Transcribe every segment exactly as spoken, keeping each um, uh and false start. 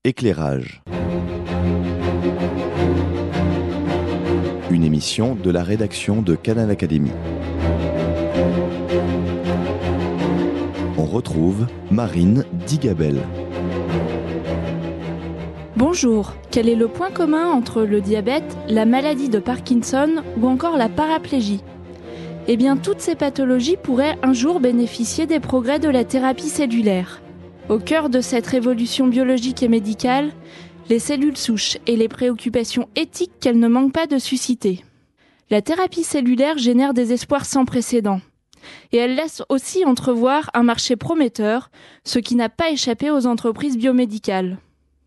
Éclairage. Une émission de la rédaction de Canal Académie. On retrouve Marine Digabel. Bonjour, quel est le point commun entre le diabète, la maladie de Parkinson ou encore la paraplégie ? Eh bien, toutes ces pathologies pourraient un jour bénéficier des progrès de la thérapie cellulaire. Au cœur de cette révolution biologique et médicale, les cellules souches et les préoccupations éthiques qu'elles ne manquent pas de susciter. La thérapie cellulaire génère des espoirs sans précédent. Et elle laisse aussi entrevoir un marché prometteur, ce qui n'a pas échappé aux entreprises biomédicales.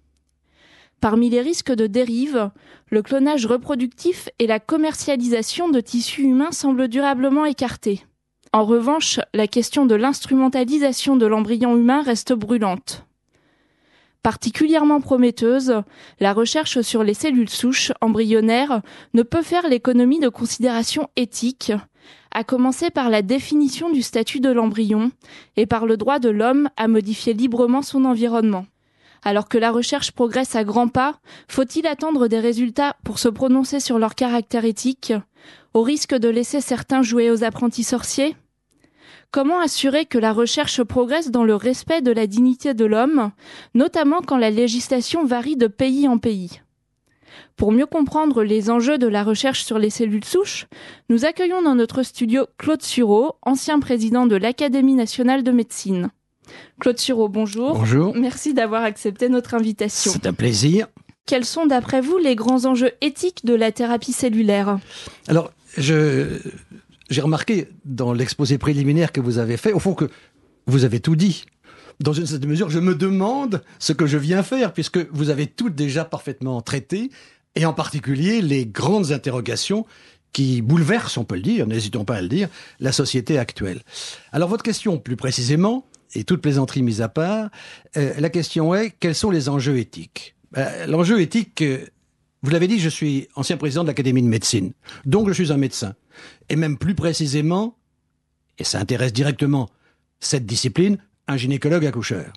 Parmi les risques de dérive, le clonage reproductif et la commercialisation de tissus humains semblent durablement écartés. En revanche, la question de l'instrumentalisation de l'embryon humain reste brûlante. Particulièrement prometteuse, la recherche sur les cellules souches embryonnaires ne peut faire l'économie de considérations éthiques, à commencer par la définition du statut de l'embryon et par le droit de l'homme à modifier librement son environnement. Alors que la recherche progresse à grands pas, faut-il attendre des résultats pour se prononcer sur leur caractère éthique, au risque de laisser certains jouer aux apprentis sorciers ? Comment assurer que la recherche progresse dans le respect de la dignité de l'homme, notamment quand la législation varie de pays en pays ? Pour mieux comprendre les enjeux de la recherche sur les cellules souches, nous accueillons dans notre studio Claude Sureau, ancien président de l'Académie nationale de médecine. Claude Sureau, bonjour. Bonjour. Merci d'avoir accepté notre invitation. C'est un plaisir. Quels sont, d'après vous, les grands enjeux éthiques de la thérapie cellulaire ? Alors, je, j'ai remarqué dans l'exposé préliminaire que vous avez fait, au fond, que vous avez tout dit. Dans une certaine mesure, je me demande ce que je viens faire, puisque vous avez tout déjà parfaitement traité, et en particulier les grandes interrogations qui bouleversent, on peut le dire, n'hésitons pas à le dire, la société actuelle. Alors, votre question, plus précisément, et toute plaisanterie mise à part, euh, la question est, quels sont les enjeux éthiques ? euh, L'enjeu éthique, euh, vous l'avez dit, je suis ancien président de l'Académie de médecine, donc je suis un médecin. Et même plus précisément, et ça intéresse directement cette discipline, un gynécologue accoucheur.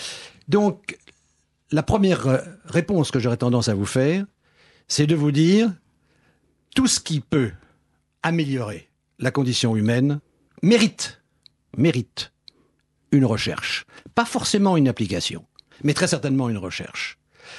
Donc, la première euh, réponse que j'aurais tendance à vous faire, c'est de vous dire, tout ce qui peut améliorer la condition humaine mérite, mérite, une recherche. Pas forcément une application, mais très certainement une recherche.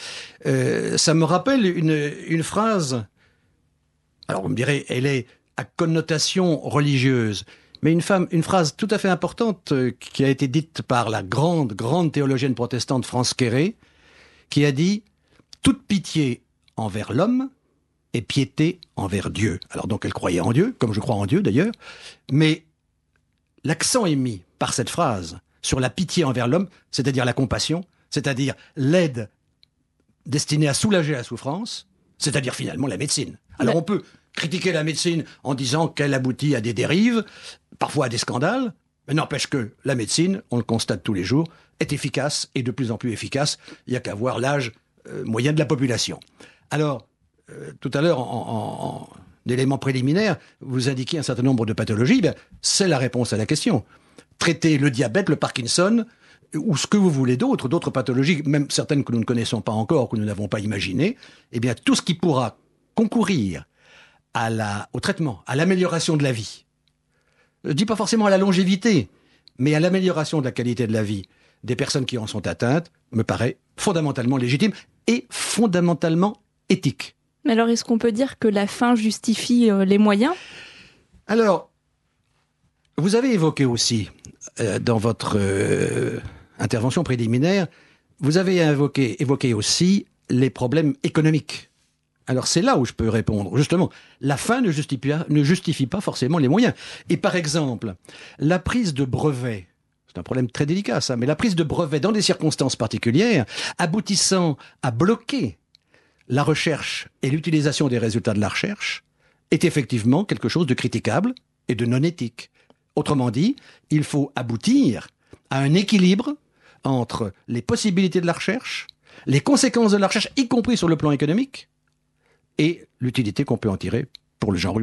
Euh, ça me rappelle une, une phrase, alors vous me direz, elle est à connotation religieuse, mais une, femme, une phrase tout à fait importante euh, qui a été dite par la grande, grande théologienne protestante France Quéré, qui a dit « Toute pitié envers l'homme et piété envers Dieu ». Alors donc elle croyait en Dieu, comme je crois en Dieu d'ailleurs, mais l'accent est mis par cette phrase sur la pitié envers l'homme, c'est-à-dire la compassion, c'est-à-dire l'aide destinée à soulager la souffrance, c'est-à-dire finalement la médecine. Alors Mais... on peut critiquer la médecine en disant qu'elle aboutit à des dérives, parfois à des scandales, mais n'empêche que la médecine, on le constate tous les jours, est efficace et de plus en plus efficace. Il n'y a qu'à voir l'âge euh, moyen de la population. Alors, euh, tout à l'heure, en, en, en élément préliminaire, vous indiquiez un certain nombre de pathologies, ben, c'est la réponse à la question. Traiter le diabète, le Parkinson, ou ce que vous voulez d'autre, d'autres pathologies, même certaines que nous ne connaissons pas encore, que nous n'avons pas imaginées, eh bien, tout ce qui pourra concourir à la, au traitement, à l'amélioration de la vie. Je ne dis pas forcément à la longévité, mais à l'amélioration de la qualité de la vie des personnes qui en sont atteintes, me paraît fondamentalement légitime et fondamentalement éthique. Mais alors, est-ce qu'on peut dire que la fin justifie euh, les moyens ? Alors, vous avez évoqué aussi, euh, dans votre euh, intervention préliminaire, vous avez évoqué, évoqué aussi les problèmes économiques. Alors c'est là où je peux répondre. Justement, la fin ne justifie, ne justifie pas forcément les moyens. Et par exemple, la prise de brevets, c'est un problème très délicat ça, mais la prise de brevets dans des circonstances particulières, aboutissant à bloquer la recherche et l'utilisation des résultats de la recherche, est effectivement quelque chose de critiquable et de non éthique. Autrement dit, il faut aboutir à un équilibre entre les possibilités de la recherche, les conséquences de la recherche, y compris sur le plan économique, et l'utilité qu'on peut en tirer pour le genre humain.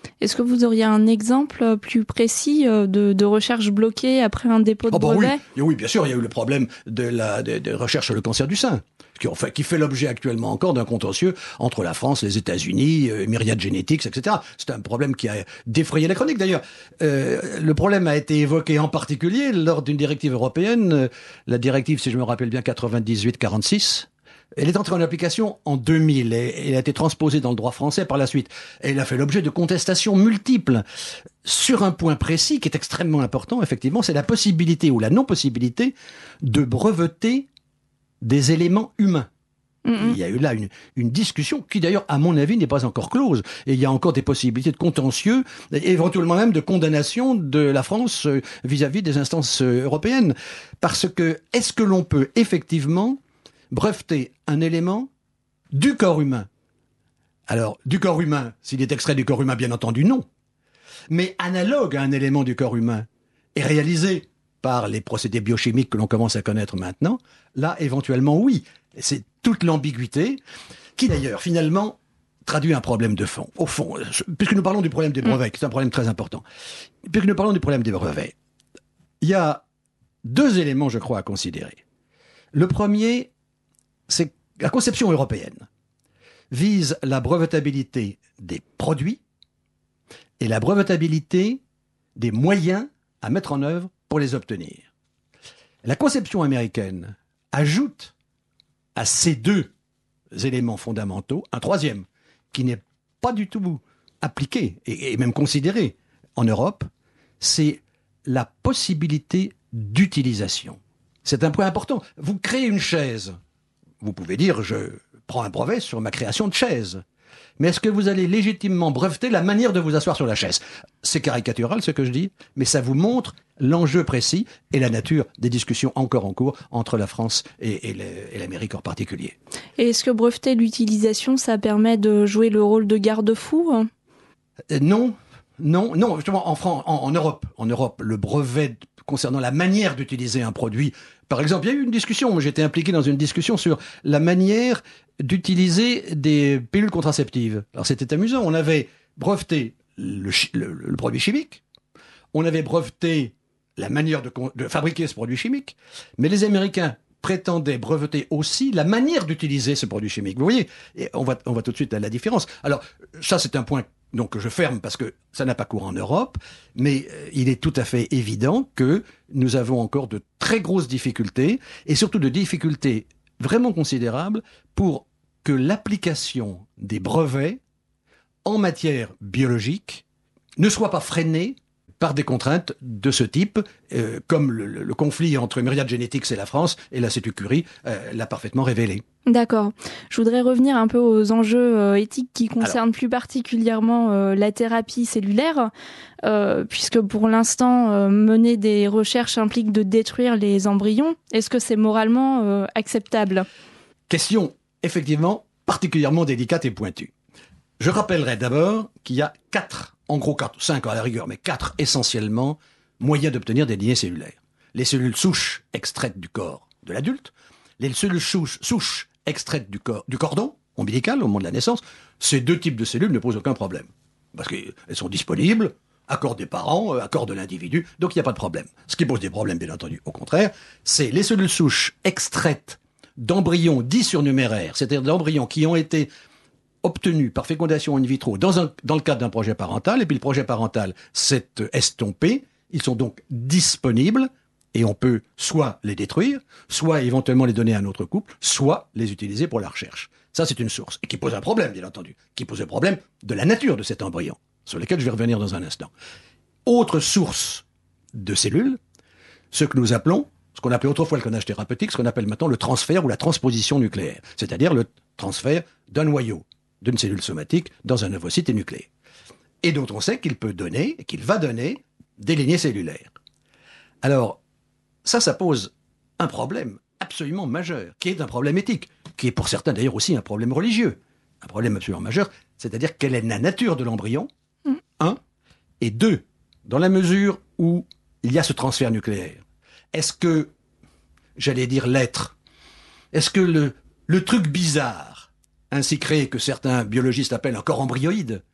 Est-ce que vous auriez un exemple plus précis de, de recherche bloquée après un dépôt de oh bah brevet ? oui. oui, bien sûr, il y a eu le problème de la de, de recherche sur le cancer du sein, qui, enfin, qui fait l'objet actuellement encore d'un contentieux entre la France, les États-Unis, euh, Myriad Genetics, et cetera. C'est un problème qui a défrayé la chronique. D'ailleurs, euh, le problème a été évoqué en particulier lors d'une directive européenne, euh, la directive, si je me rappelle bien, quatre-vingt-dix-huit quarante-six. Elle est entrée en application en deux mille et elle a été transposée dans le droit français par la suite. Elle a fait l'objet de contestations multiples sur un point précis qui est extrêmement important, effectivement, c'est la possibilité ou la non-possibilité de breveter des éléments humains. Mmh. Il y a eu là une, une discussion qui d'ailleurs, à mon avis, n'est pas encore close. Et il y a encore des possibilités de contentieux, et éventuellement même de condamnation de la France vis-à-vis des instances européennes. Parce que, est-ce que l'on peut effectivement breveter un élément du corps humain? Alors, du corps humain, s'il est extrait du corps humain, bien entendu, non. Mais analogue à un élément du corps humain et réalisé par les procédés biochimiques que l'on commence à connaître maintenant, là, éventuellement, oui. C'est toute l'ambiguïté qui, d'ailleurs, finalement, traduit un problème de fond. Au fond, puisque nous parlons du problème des brevets, qui est un problème très important, puisque nous parlons du problème des brevets, il y a deux éléments, je crois, à considérer. Le premier, c'est que la conception européenne vise la brevetabilité des produits et la brevetabilité des moyens à mettre en œuvre pour les obtenir. La conception américaine ajoute à ces deux éléments fondamentaux un troisième, qui n'est pas du tout appliqué et même considéré en Europe, c'est la possibilité d'utilisation. C'est un point important. Vous créez une chaise. Vous pouvez dire, je prends un brevet sur ma création de chaise. Mais est-ce que vous allez légitimement breveter la manière de vous asseoir sur la chaise? C'est caricatural ce que je dis, mais ça vous montre l'enjeu précis et la nature des discussions encore en cours entre la France et, et, et l'Amérique en particulier. Et est-ce que breveter l'utilisation, ça permet de jouer le rôle de garde-fou? euh, Non, non, non. Justement, en, France, en, en Europe, en Europe, le brevet concernant la manière d'utiliser un produit. Par exemple, il y a eu une discussion, j'étais impliqué dans une discussion sur la manière d'utiliser des pilules contraceptives. Alors c'était amusant, on avait breveté le, le, le produit chimique, on avait breveté la manière de, de fabriquer ce produit chimique, mais les Américains prétendaient breveter aussi la manière d'utiliser ce produit chimique. Vous voyez, et on va, on va tout de suite à la différence. Alors ça c'est un point donc que je ferme parce que ça n'a pas cours en Europe, mais il est tout à fait évident que nous avons encore de très grosses difficultés, et surtout de difficultés vraiment considérables pour que l'application des brevets en matière biologique ne soit pas freinée par des contraintes de ce type, euh, comme le, le, le conflit entre Myriad Genetics et la France et l'Institut Curie euh, l'a parfaitement révélé. D'accord. Je voudrais revenir un peu aux enjeux euh, éthiques qui concernent Alors, plus particulièrement euh, la thérapie cellulaire, euh, puisque pour l'instant, euh, mener des recherches implique de détruire les embryons. Est-ce que c'est moralement euh, acceptable ? Question, effectivement, particulièrement délicate et pointue. Je rappellerai d'abord qu'il y a quatre, en gros quatre, cinq à la rigueur, mais quatre essentiellement, moyens d'obtenir des lignées cellulaires. Les cellules souches extraites du corps de l'adulte, les cellules souches, souches extraites du, corps, du cordon ombilical au moment de la naissance. Ces deux types de cellules ne posent aucun problème, parce qu'elles sont disponibles, accord des parents, accord de l'individu, donc il n'y a pas de problème. Ce qui pose des problèmes, bien entendu, au contraire, c'est les cellules souches extraites d'embryons dits surnuméraires, c'est-à-dire d'embryons qui ont été obtenus par fécondation in vitro dans, un, dans le cadre d'un projet parental, et puis le projet parental s'est estompé, ils sont donc disponibles, et on peut soit les détruire, soit éventuellement les donner à un autre couple, soit les utiliser pour la recherche. Ça, c'est une source, et qui pose un problème, bien entendu, qui pose un problème de la nature de cet embryon, sur lequel je vais revenir dans un instant. Autre source de cellules, ce que nous appelons, ce qu'on appelait autrefois le clonage thérapeutique, ce qu'on appelle maintenant le transfert ou la transposition nucléaire, c'est-à-dire le transfert d'un noyau d'une cellule somatique dans un ovocyte nucléaire, et dont on sait qu'il peut donner, qu'il va donner, des lignées cellulaires. Alors, ça, ça pose un problème absolument majeur, qui est un problème éthique, qui est pour certains d'ailleurs aussi un problème religieux, un problème absolument majeur, c'est-à-dire quelle est la nature de l'embryon, mmh. un, et deux, dans la mesure où il y a ce transfert nucléaire. Est-ce que, j'allais dire l'être, est-ce que le, le truc bizarre, ainsi créé que certains biologistes appellent un corps embryoïde,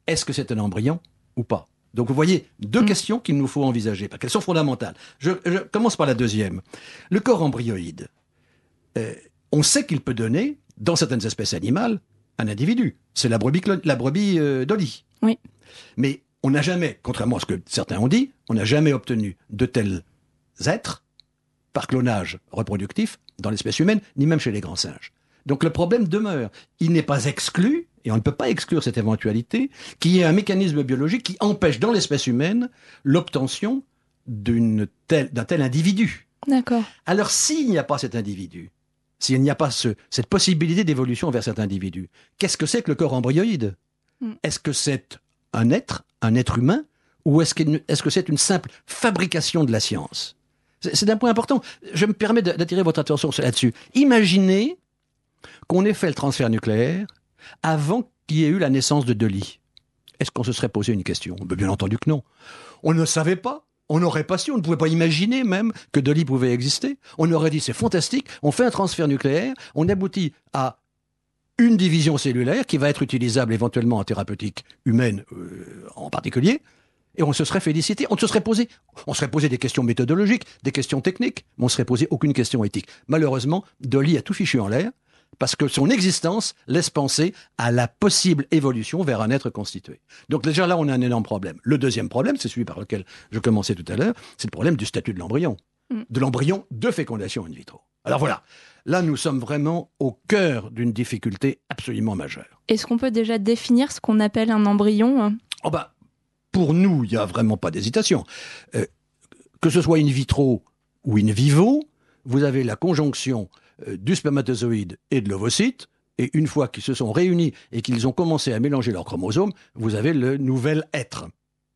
est-ce que c'est un embryon ou pas? Donc vous voyez, deux mmh. questions qu'il nous faut envisager, parce qu'elles sont fondamentales. Je, je commence par la deuxième. Le corps embryoloïde, euh, on sait qu'il peut donner, dans certaines espèces animales, un individu. C'est la brebis, la brebis euh, Dolly. Oui. Mais on n'a jamais, contrairement à ce que certains ont dit, on n'a jamais obtenu de tels êtres par clonage reproductif dans l'espèce humaine, ni même chez les grands singes. Donc le problème demeure. Il n'est pas exclu, et on ne peut pas exclure cette éventualité, qu'il y ait un mécanisme biologique qui empêche dans l'espèce humaine l'obtention d'une telle, d'un tel individu. D'accord. Alors s'il n'y a pas cet individu, s'il n'y a pas ce, cette possibilité d'évolution vers cet individu, qu'est-ce que c'est que le corps embryoloïde? mm. Est-ce que c'est un être, un être humain, ou est-ce, qu'il, est-ce que c'est une simple fabrication de la science? C'est, c'est un point important. Je me permets d'attirer votre attention là-dessus. Imaginez qu'on ait fait le transfert nucléaire avant qu'il y ait eu la naissance de Dolly. Est-ce qu'on se serait posé une question? Bien entendu que non. On ne savait pas. On n'aurait pas su, on ne pouvait pas imaginer même que Dolly pouvait exister. On aurait dit c'est fantastique, on fait un transfert nucléaire, on aboutit à une division cellulaire qui va être utilisable éventuellement en thérapeutique humaine euh, en particulier, et on se serait félicité, on se serait posé, on serait posé des questions méthodologiques, des questions techniques, mais on ne serait posé aucune question éthique. Malheureusement, Dolly a tout fichu en l'air, parce que son existence laisse penser à la possible évolution vers un être constitué. Donc déjà là, on a un énorme problème. Le deuxième problème, c'est celui par lequel je commençais tout à l'heure, c'est le problème du statut de l'embryon. Mm. De l'embryon de fécondation in vitro. Alors voilà, là nous sommes vraiment au cœur d'une difficulté absolument majeure. Est-ce qu'on peut déjà définir ce qu'on appelle un embryon? Oh bah, pour nous, il n'y a vraiment pas d'hésitation. Euh, que ce soit in vitro ou in vivo, vous avez la conjonction du spermatozoïde et de l'ovocyte, et une fois qu'ils se sont réunis et qu'ils ont commencé à mélanger leurs chromosomes, vous avez le nouvel être.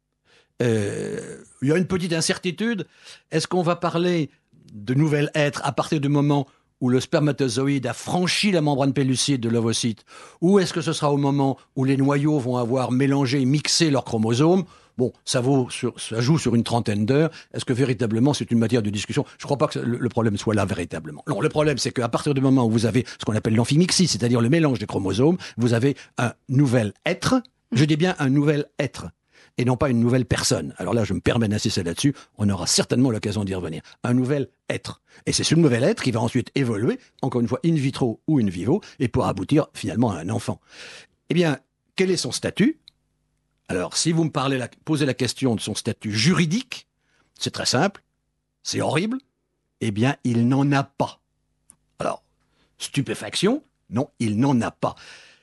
Euh, il y a une petite incertitude. Est-ce qu'on va parler de nouvel être à partir du moment où le spermatozoïde a franchi la membrane pellucide de l'ovocyte, ou est-ce que ce sera au moment où les noyaux vont avoir mélangé, mixé leurs chromosomes? Bon, ça, vaut sur, ça joue sur une trentaine d'heures. Est-ce que véritablement c'est une matière de discussion? Je ne crois pas que le, le problème soit là véritablement. Non, le problème c'est qu'à partir du moment où vous avez ce qu'on appelle l'amphimixie, c'est-à-dire le mélange des chromosomes, vous avez un nouvel être, je dis bien un nouvel être, et non pas une nouvelle personne. Alors là, je me permets d'insister là-dessus, on aura certainement l'occasion d'y revenir. Un nouvel être. Et c'est ce nouvel être qui va ensuite évoluer, encore une fois in vitro ou in vivo, et pour aboutir finalement à un enfant. Eh bien, quel est son statut? Alors, si vous me parlez la, posez la question de son statut juridique, c'est très simple, c'est horrible, eh bien, il n'en a pas. Alors, stupéfaction, non, il n'en a pas.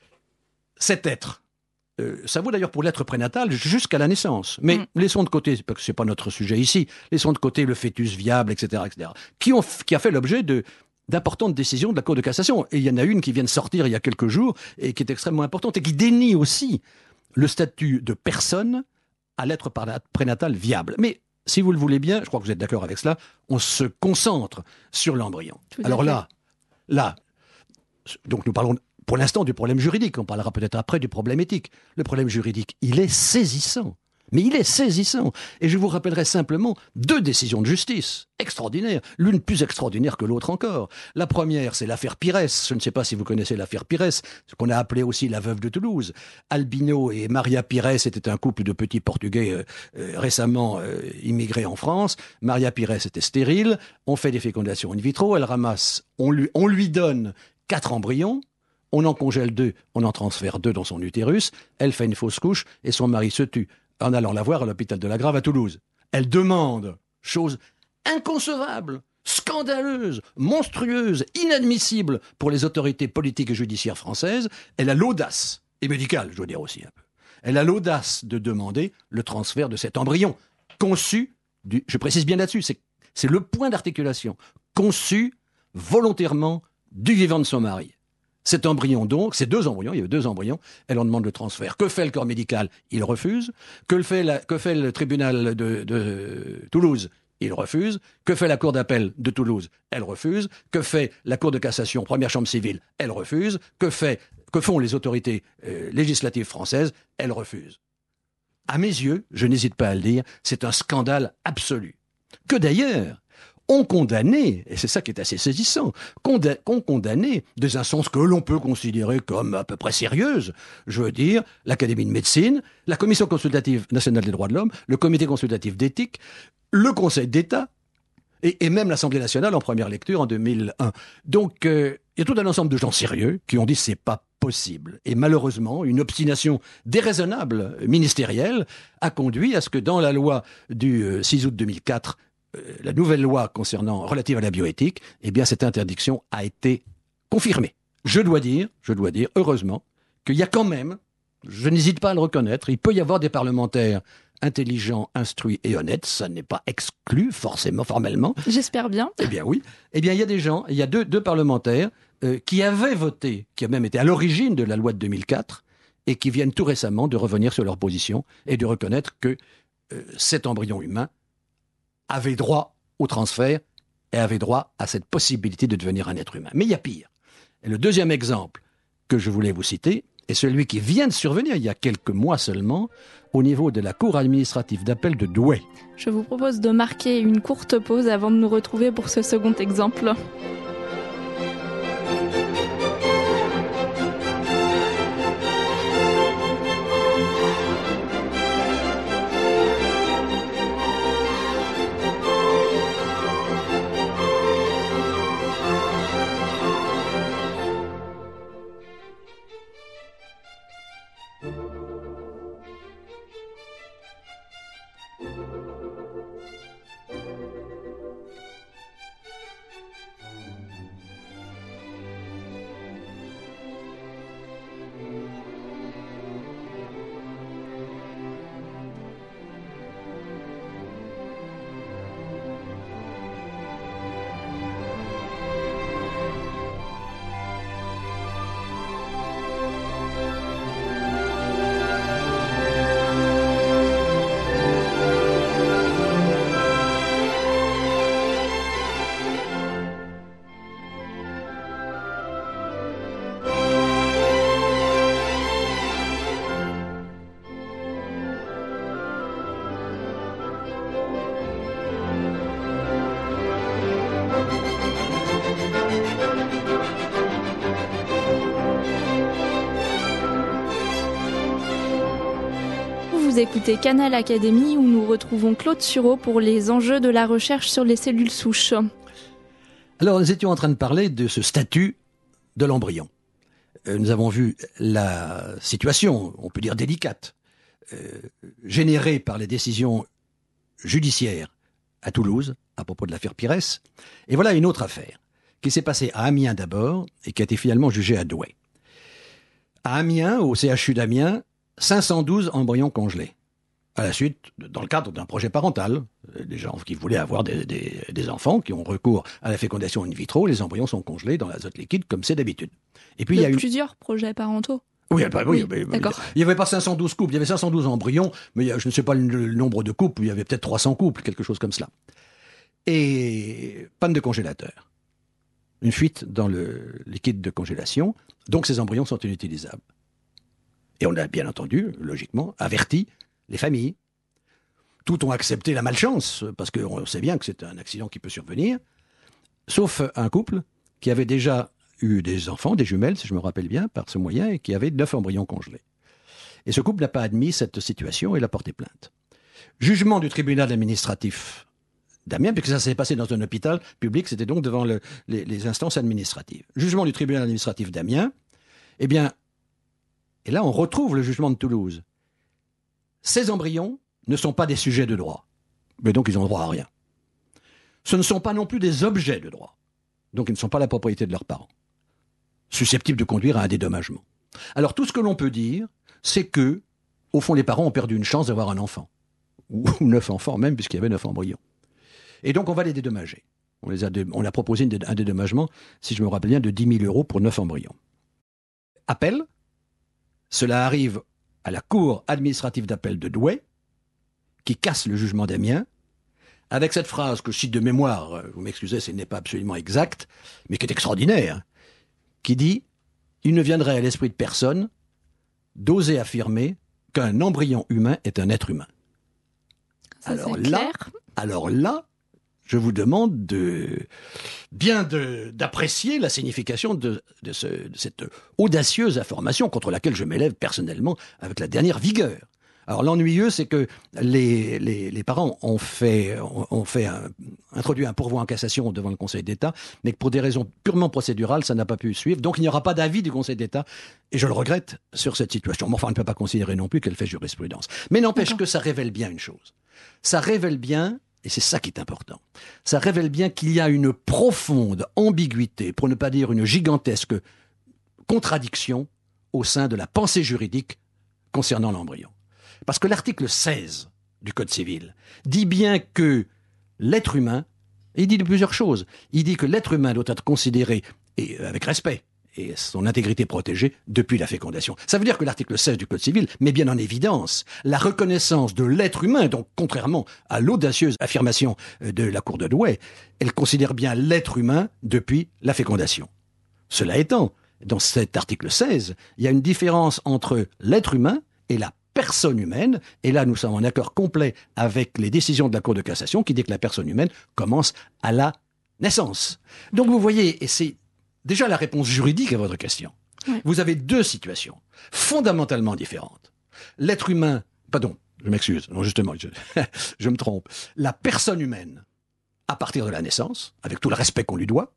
Cet être, euh, ça vaut d'ailleurs pour l'être prénatal jusqu'à la naissance, mais mm. laissons de côté, parce que ce n'est pas notre sujet ici, laissons de côté le fœtus viable, et cetera, et cetera, qui, ont, qui a fait l'objet de d'importantes décisions de la Cour de cassation. Et il y en a une qui vient de sortir il y a quelques jours, et qui est extrêmement importante, et qui dénie aussi le statut de personne à l'être prénatal viable. Mais si vous le voulez bien, je crois que vous êtes d'accord avec cela, on se concentre sur l'embryon. Alors là, là, donc nous parlons pour l'instant du problème juridique, on parlera peut-être après du problème éthique. Le problème juridique, il est saisissant. Mais il est saisissant. Et je vous rappellerai simplement deux décisions de justice extraordinaires, l'une plus extraordinaire que l'autre encore. La première, c'est l'affaire Pires. Je ne sais pas si vous connaissez l'affaire Pires, ce qu'on a appelé aussi la veuve de Toulouse. Albino et Maria Pires étaient un couple de petits Portugais euh, euh, récemment euh, immigrés en France. Maria Pires était stérile, on fait des fécondations in vitro, elle ramasse, on lui, on lui donne quatre embryons, on en congèle deux, on en transfère deux dans son utérus, elle fait une fausse couche et son mari se tue en allant la voir à l'hôpital de la Grave à Toulouse. Elle demande, chose inconcevable, scandaleuse, monstrueuse, inadmissible pour les autorités politiques et judiciaires françaises, elle a l'audace, et médicale, je dois dire aussi un peu, elle a l'audace de demander le transfert de cet embryon, conçu, du, je précise bien là-dessus, c'est, c'est le point d'articulation, conçu volontairement du vivant de son mari. Cet embryon donc, ces deux embryons, il y avait deux embryons, elle en demande le transfert. Que fait le corps médical? Il refuse. Que fait, la, que fait le tribunal de, de Toulouse? Il refuse. Que fait la cour d'appel de Toulouse? Elle refuse. Que fait la cour de cassation, première chambre civile? Elle refuse. Que, fait, que font les autorités euh, législatives françaises? Elle refuse. À mes yeux, je n'hésite pas à le dire, c'est un scandale absolu. Que d'ailleurs, ont condamné, et c'est ça qui est assez saisissant, conda- ont condamné des instances que l'on peut considérer comme à peu près sérieuses. Je veux dire, l'Académie de médecine, la Commission consultative nationale des droits de l'homme, le Comité consultatif d'éthique, le Conseil d'État, et, et même l'Assemblée nationale en première lecture en deux mille un. Donc, euh, il y a tout un ensemble de gens sérieux qui ont dit c'est pas possible. Et malheureusement, une obstination déraisonnable ministérielle a conduit à ce que dans la loi du euh, six août deux mille quatre, euh, la nouvelle loi concernant relative à la bioéthique, eh bien cette interdiction a été confirmée. Je dois dire, je dois dire, heureusement, qu'il y a quand même, je n'hésite pas à le reconnaître, il peut y avoir des parlementaires intelligents, instruits et honnêtes, ça n'est pas exclu forcément, formellement. J'espère bien. Eh bien oui. Eh bien il y a des gens, il y a deux, deux parlementaires euh, qui avaient voté, qui ont même été à l'origine de la loi de deux mille quatre et qui viennent tout récemment de revenir sur leur position et de reconnaître que euh, cet embryon humain avait droit au transfert et avait droit à cette possibilité de devenir un être humain. Mais il y a pire. Et le deuxième exemple que je voulais vous citer est celui qui vient de survenir il y a quelques mois seulement au niveau de la Cour administrative d'appel de Douai. Je vous propose de marquer une courte pause avant de nous retrouver pour ce second exemple. Vous écoutez Canal Académie où nous retrouvons Claude Sureau pour les enjeux de la recherche sur les cellules souches. Alors, nous étions en train de parler de ce statut de l'embryon. Euh, nous avons vu la situation, on peut dire délicate, euh, générée par les décisions judiciaires à Toulouse, à propos de l'affaire Pires. Et voilà une autre affaire, qui s'est passée à Amiens d'abord, et qui a été finalement jugée à Douai. À Amiens, au C H U d'Amiens, cinq cent douze embryons congelés. À la suite, dans le cadre d'un projet parental, des gens qui voulaient avoir des, des, des enfants, qui ont recours à la fécondation in vitro, les embryons sont congelés dans l'azote liquide, comme c'est d'habitude. Et puis de il y a eu plusieurs projets parentaux. Oui, bah, oui, Oui, mais, d'accord. il n'y avait pas cinq cent douze couples, il y avait cinq cent douze embryons, mais il y a, je ne sais pas le, le nombre de couples, il y avait peut-être trois cents couples, quelque chose comme cela. Et panne de congélateur. Une fuite dans le liquide de congélation, donc ces embryons sont inutilisables. Et on a bien entendu, logiquement, averti les familles. Toutes ont accepté la malchance, parce qu'on sait bien que c'est un accident qui peut survenir, sauf un couple qui avait déjà eu des enfants, des jumelles, si je me rappelle bien, par ce moyen, et qui avait neuf embryons congelés. Et ce couple n'a pas admis cette situation et l'a porté plainte. Jugement du tribunal administratif d'Amiens, puisque ça s'est passé dans un hôpital public, c'était donc devant le, les, les instances administratives. Jugement du tribunal administratif d'Amiens, eh bien, et là on retrouve le jugement de Toulouse. Ces embryons ne sont pas des sujets de droit, mais donc ils ont droit à rien. Ce ne sont pas non plus des objets de droit, donc ils ne sont pas la propriété de leurs parents, susceptibles de conduire à un dédommagement. Alors tout ce que l'on peut dire, c'est que, au fond, les parents ont perdu une chance d'avoir un enfant, ou neuf enfants même, puisqu'il y avait neuf embryons. Et donc on va les dédommager. On, les a, on a proposé une, un dédommagement, si je me rappelle bien, de dix mille euros pour neuf embryons. Appel, cela arrive à la cour administrative d'appel de Douai, qui casse le jugement d'Amiens, avec cette phrase que je cite de mémoire, vous m'excusez, ce n'est pas absolument exact, mais qui est extraordinaire, qui dit « Il ne viendrait à l'esprit de personne d'oser affirmer qu'un embryon humain est un être humain. » Ça, Alors c'est là, clair. alors là, je vous demande de bien de, d'apprécier la signification de, de, ce, de cette audacieuse information contre laquelle je m'élève personnellement avec la dernière vigueur. Alors l'ennuyeux, c'est que les, les, les parents ont fait, ont, ont fait un, introduit un pourvoi en cassation devant le Conseil d'État, mais que pour des raisons purement procédurales, ça n'a pas pu suivre. Donc il n'y aura pas d'avis du Conseil d'État, et je le regrette sur cette situation. Mais enfin, on ne peut pas considérer non plus qu'elle fait jurisprudence. Mais n'empêche que ça révèle bien une chose. Ça révèle bien, et c'est ça qui est important, ça révèle bien qu'il y a une profonde ambiguïté, pour ne pas dire une gigantesque contradiction, au sein de la pensée juridique concernant l'embryon. Parce que l'article seize du Code civil dit bien que l'être humain, et il dit de plusieurs choses, il dit que l'être humain doit être considéré et, avec respect et son intégrité protégée depuis la fécondation. Ça veut dire que l'article seize du Code civil met bien en évidence la reconnaissance de l'être humain, donc contrairement à l'audacieuse affirmation de la Cour de Douai, elle considère bien l'être humain depuis la fécondation. Cela étant, dans cet article seize, il y a une différence entre l'être humain et la personne humaine, et là nous sommes en accord complet avec les décisions de la Cour de cassation qui dit que la personne humaine commence à la naissance. Donc vous voyez, et c'est déjà la réponse juridique à votre question, oui. Vous avez deux situations fondamentalement différentes. L'être humain, pardon, je m'excuse, non justement, je, je me trompe, la personne humaine à partir de la naissance, avec tout le respect qu'on lui doit,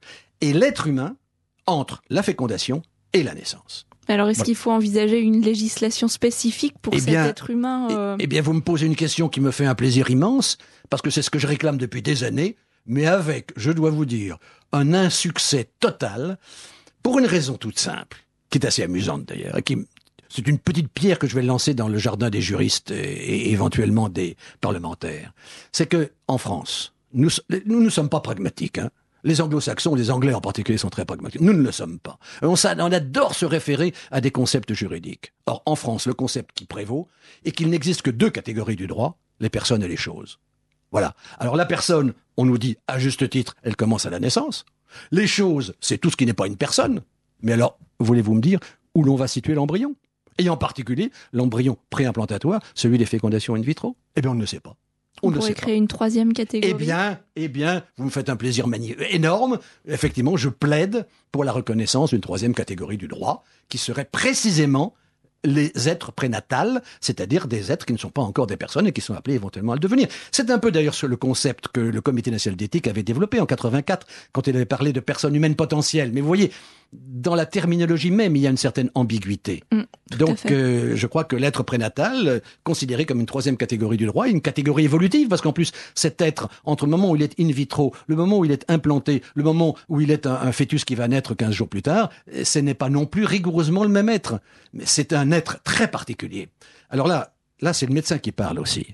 et l'être humain entre la fécondation et la naissance. Alors, est-ce voilà. qu'il faut envisager une législation spécifique pour eh cet bien, être humain euh... eh, eh bien, vous me posez une question qui me fait un plaisir immense, parce que c'est ce que je réclame depuis des années, mais avec, je dois vous dire, un insuccès total, pour une raison toute simple, qui est assez amusante d'ailleurs, et qui, c'est une petite pierre que je vais lancer dans le jardin des juristes et, et éventuellement des parlementaires. C'est que en France, nous nous ne sommes pas pragmatiques, hein. Les anglo-saxons, les anglais en particulier, sont très pragmatiques. Nous ne le sommes pas. On, on adore se référer à des concepts juridiques. Or, en France, le concept qui prévaut est qu'il n'existe que deux catégories du droit, les personnes et les choses. Voilà. Alors la personne, on nous dit, à juste titre, elle commence à la naissance. Les choses, c'est tout ce qui n'est pas une personne. Mais alors, voulez-vous me dire où l'on va situer l'embryon ? Et en particulier, l'embryon préimplantatoire, celui des fécondations in vitro ? Eh bien, on ne le sait pas. On, on pourrait créer pas. une troisième catégorie. Eh bien, eh bien, vous me faites un plaisir mani- énorme. Effectivement, je plaide pour la reconnaissance d'une troisième catégorie du droit, qui serait précisément les êtres prénatals, c'est-à-dire des êtres qui ne sont pas encore des personnes et qui sont appelés éventuellement à le devenir. C'est un peu d'ailleurs sur le concept que le Comité national d'éthique avait développé en quatre-vingt-quatre, quand il avait parlé de personnes humaines potentielles. Mais vous voyez, dans la terminologie même, il y a une certaine ambiguïté. Mmh, Donc, euh, je crois que l'être prénatal, euh, considéré comme une troisième catégorie du droit, est une catégorie évolutive, parce qu'en plus, cet être, entre le moment où il est in vitro, le moment où il est implanté, le moment où il est un, un fœtus qui va naître quinze jours plus tard, ce n'est pas non plus rigoureusement le même être. Mais c'est un être très particulier. Alors là, là, c'est le médecin qui parle aussi.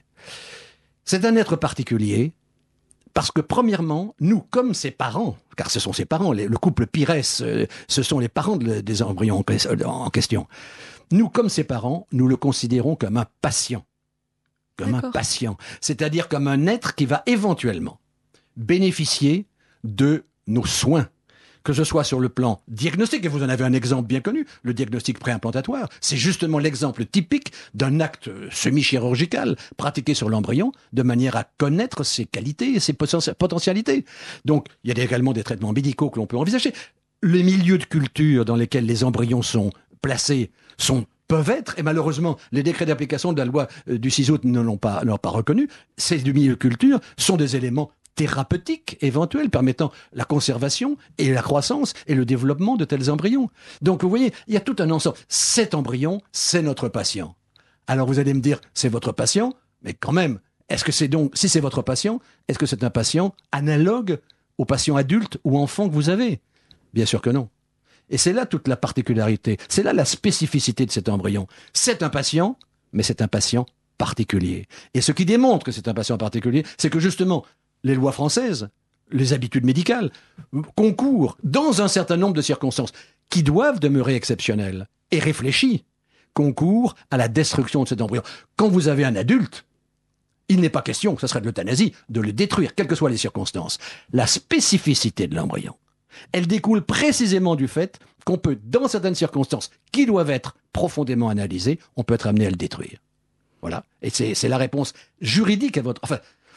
C'est un être particulier, parce que premièrement, nous, comme ses parents, car ce sont ses parents, les, le couple Pires, euh, ce sont les parents de, des embryons en, en question. Nous, comme ses parents, nous le considérons comme un patient. Comme D'accord. un patient. C'est-à-dire comme un être qui va éventuellement bénéficier de nos soins. Que ce soit sur le plan diagnostique, et vous en avez un exemple bien connu, le diagnostic préimplantatoire, c'est justement l'exemple typique d'un acte semi-chirurgical pratiqué sur l'embryon de manière à connaître ses qualités et ses potentialités. Donc, il y a également des traitements médicaux que l'on peut envisager. Les milieux de culture dans lesquels les embryons sont placés sont peuvent être, et malheureusement, les décrets d'application de la loi du six août ne l'ont pas, ne l'ont pas reconnu, ces milieux de culture sont des éléments thérapeutiques éventuels permettant la conservation et la croissance et le développement de tels embryons. Donc vous voyez, il y a tout un ensemble. Cet embryon, c'est notre patient. Alors vous allez me dire, c'est votre patient, mais quand même, est-ce que c'est donc, si c'est votre patient, est-ce que c'est un patient analogue au patient adulte ou enfant que vous avez ? Bien sûr que non. Et c'est là toute la particularité, c'est là la spécificité de cet embryon. C'est un patient, mais c'est un patient particulier. Et ce qui démontre que c'est un patient particulier, c'est que justement, les lois françaises, les habitudes médicales, concourent dans un certain nombre de circonstances qui doivent demeurer exceptionnelles et réfléchies, concourent à la destruction de cet embryon. Quand vous avez un adulte, il n'est pas question, ce serait de l'euthanasie, de le détruire, quelles que soient les circonstances. La spécificité de l'embryon, elle découle précisément du fait qu'on peut, dans certaines circonstances qui doivent être profondément analysées, on peut être amené à le détruire. Voilà. Et c'est, c'est la réponse juridique à votre... Enfin,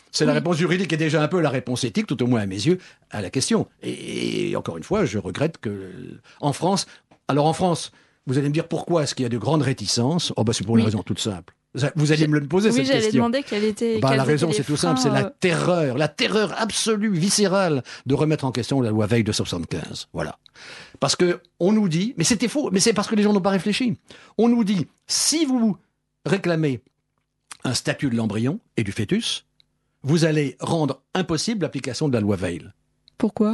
C'est oui. La réponse juridique est déjà un peu la réponse éthique, tout au moins à mes yeux, à la question. Et, et encore une fois, je regrette que en France... Alors en France, vous allez me dire pourquoi est-ce qu'il y a de grandes réticences ? Oh bah c'est pour oui. une raison toute simple. Vous allez me le poser, oui, cette question. Oui, j'allais demander quelle était... Bah, la raison, c'est tout freins, simple, c'est euh... la terreur, la terreur absolue, viscérale, de remettre en question la loi Veil de soixante-quinze. Voilà. Parce que on nous dit, mais c'était faux, mais c'est parce que les gens n'ont pas réfléchi. On nous dit, si vous réclamez un statut de l'embryon et du fœtus, vous allez rendre impossible l'application de la loi Veil. Pourquoi ?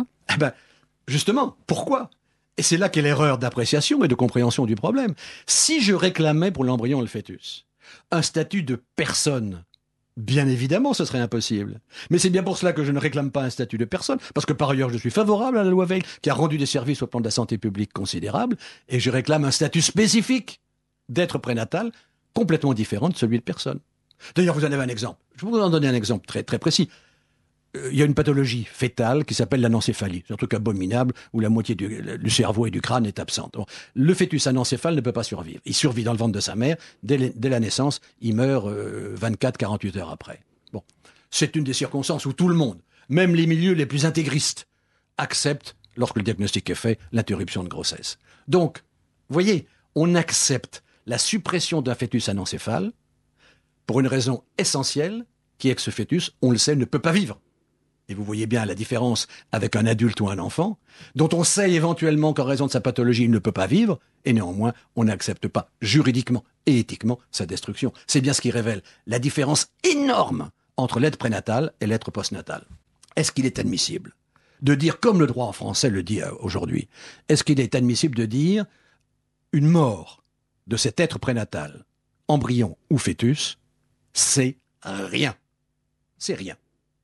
Eh ben, justement, pourquoi ? Et c'est là qu'est l'erreur d'appréciation et de compréhension du problème. Si je réclamais pour l'embryon et le fœtus un statut de personne, bien évidemment, ce serait impossible. Mais c'est bien pour cela que je ne réclame pas un statut de personne, parce que par ailleurs, je suis favorable à la loi Veil, qui a rendu des services au plan de la santé publique considérables, et je réclame un statut spécifique d'être prénatal, complètement différent de celui de personne. D'ailleurs, vous en avez un exemple. Je vais vous en donner un exemple très, très précis. Il y a une pathologie fétale qui s'appelle l'anencéphalie. C'est un truc abominable où la moitié du, du cerveau et du crâne est absente. Bon, le fœtus anencéphale ne peut pas survivre. Il survit dans le ventre de sa mère. Dès, les, dès la naissance, il meurt euh, vingt-quatre à quarante-huit heures après. Bon, c'est une des circonstances où tout le monde, même les milieux les plus intégristes, acceptent, lorsque le diagnostic est fait, l'interruption de grossesse. Donc, vous voyez, on accepte la suppression d'un fœtus anencéphale pour une raison essentielle, qui est que ce fœtus, on le sait, ne peut pas vivre. Et vous voyez bien la différence avec un adulte ou un enfant, dont on sait éventuellement qu'en raison de sa pathologie, il ne peut pas vivre, et néanmoins, on n'accepte pas juridiquement et éthiquement sa destruction. C'est bien ce qui révèle la différence énorme entre l'aide prénatale et l'aide postnatale. Est-ce qu'il est admissible de dire, comme le droit en français le dit aujourd'hui, est-ce qu'il est admissible de dire une mort de cet être prénatal, embryon ou fœtus, c'est rien. C'est rien.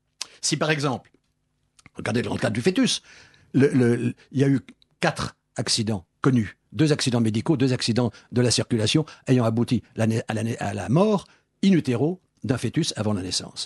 Si par exemple, regardez dans le cadre du fœtus, le, le, il y a eu quatre accidents connus, deux accidents médicaux, deux accidents de la circulation ayant abouti à la, à la, à la mort in utero d'un fœtus avant la naissance.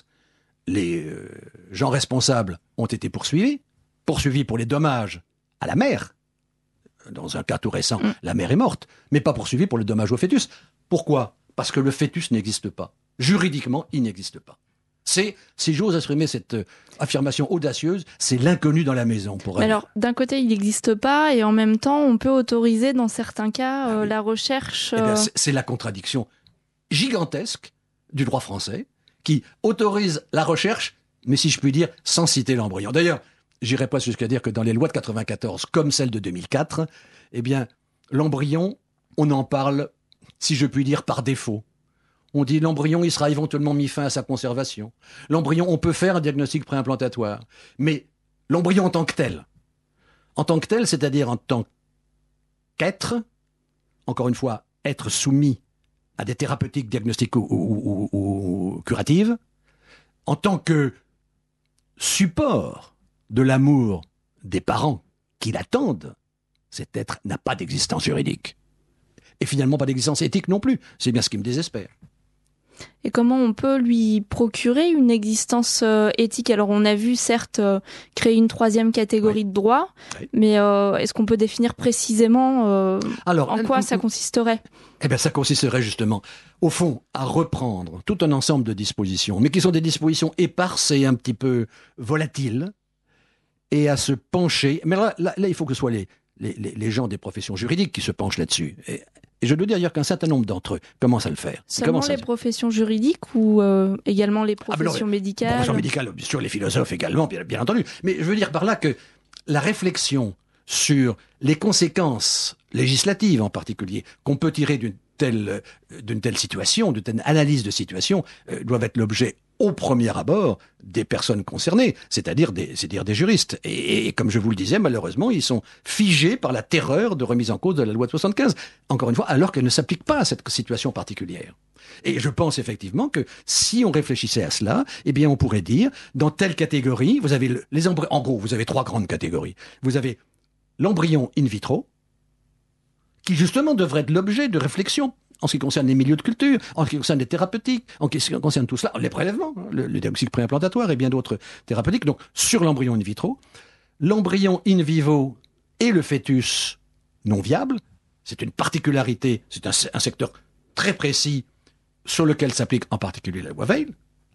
Les euh, gens responsables ont été poursuivis, poursuivis pour les dommages à la mère. Dans un cas tout récent, mmh. la mère est morte, mais pas poursuivis pour le dommage au fœtus. Pourquoi ? Parce que le fœtus n'existe pas. Juridiquement, il n'existe pas. C'est, si j'ose exprimer cette euh, affirmation audacieuse, c'est l'inconnu dans la maison. Pour Mais alors, d'un côté, il n'existe pas, et en même temps, on peut autoriser, dans certains cas, euh, ah oui. la recherche... Euh... Eh bien, c'est, c'est la contradiction gigantesque du droit français, qui autorise la recherche, mais si je puis dire, sans citer l'embryon. D'ailleurs, j'irai pas jusqu'à dire que dans les lois de quatre-vingt-quatorze, comme celle de deux mille quatre, eh bien, l'embryon, on en parle, si je puis dire, par défaut. On dit l'embryon, il sera éventuellement mis fin à sa conservation. L'embryon, on peut faire un diagnostic préimplantatoire. Mais l'embryon en tant que tel, en tant que tel, c'est-à-dire en tant qu'être, encore une fois, être soumis à des thérapeutiques diagnostiques ou, ou, ou, ou curatives, en tant que support de l'amour des parents qui l'attendent, cet être n'a pas d'existence juridique. Et finalement, pas d'existence éthique non plus. C'est bien ce qui me désespère. Et comment on peut lui procurer une existence euh, éthique ? Alors on a vu certes euh, créer une troisième catégorie oui. de droits, oui. mais euh, est-ce qu'on peut définir précisément euh, Alors, en quoi euh, ça consisterait ? Eh bien ça consisterait justement, au fond, à reprendre tout un ensemble de dispositions, mais qui sont des dispositions éparses et un petit peu volatiles, et à se pencher... Mais là, là, là il faut que ce soit les, les, les gens des professions juridiques qui se penchent là-dessus. Et, Et je dois dire qu'un certain nombre d'entre eux commencent à le faire. Seulement les professions juridiques ou euh, également les professions ah ben non, Les médicales professions médicales, bien sûr, les philosophes également, bien, bien entendu. Mais je veux dire par là que la réflexion sur les conséquences législatives en particulier qu'on peut tirer d'une telle, d'une telle situation, d'une telle analyse de situation, euh, doivent être l'objet au premier abord des personnes concernées, c'est-à-dire des, c'est-à-dire des juristes. Et, et comme je vous le disais, malheureusement, ils sont figés par la terreur de remise en cause de la loi de soixante-quinze. Encore une fois, alors qu'elle ne s'applique pas à cette situation particulière. Et je pense effectivement que si on réfléchissait à cela, eh bien, on pourrait dire, dans telle catégorie, vous avez le, les embryons, en gros, vous avez trois grandes catégories. Vous avez l'embryon in vitro, qui justement devrait être l'objet de réflexion en ce qui concerne les milieux de culture, en ce qui concerne les thérapeutiques, en ce qui concerne tout cela, les prélèvements, le, le diagnostic préimplantatoire et bien d'autres thérapeutiques. Donc, sur l'embryon in vitro, l'embryon in vivo et le fœtus non viable, c'est une particularité, c'est un, un secteur très précis sur lequel s'applique en particulier la loi Veil,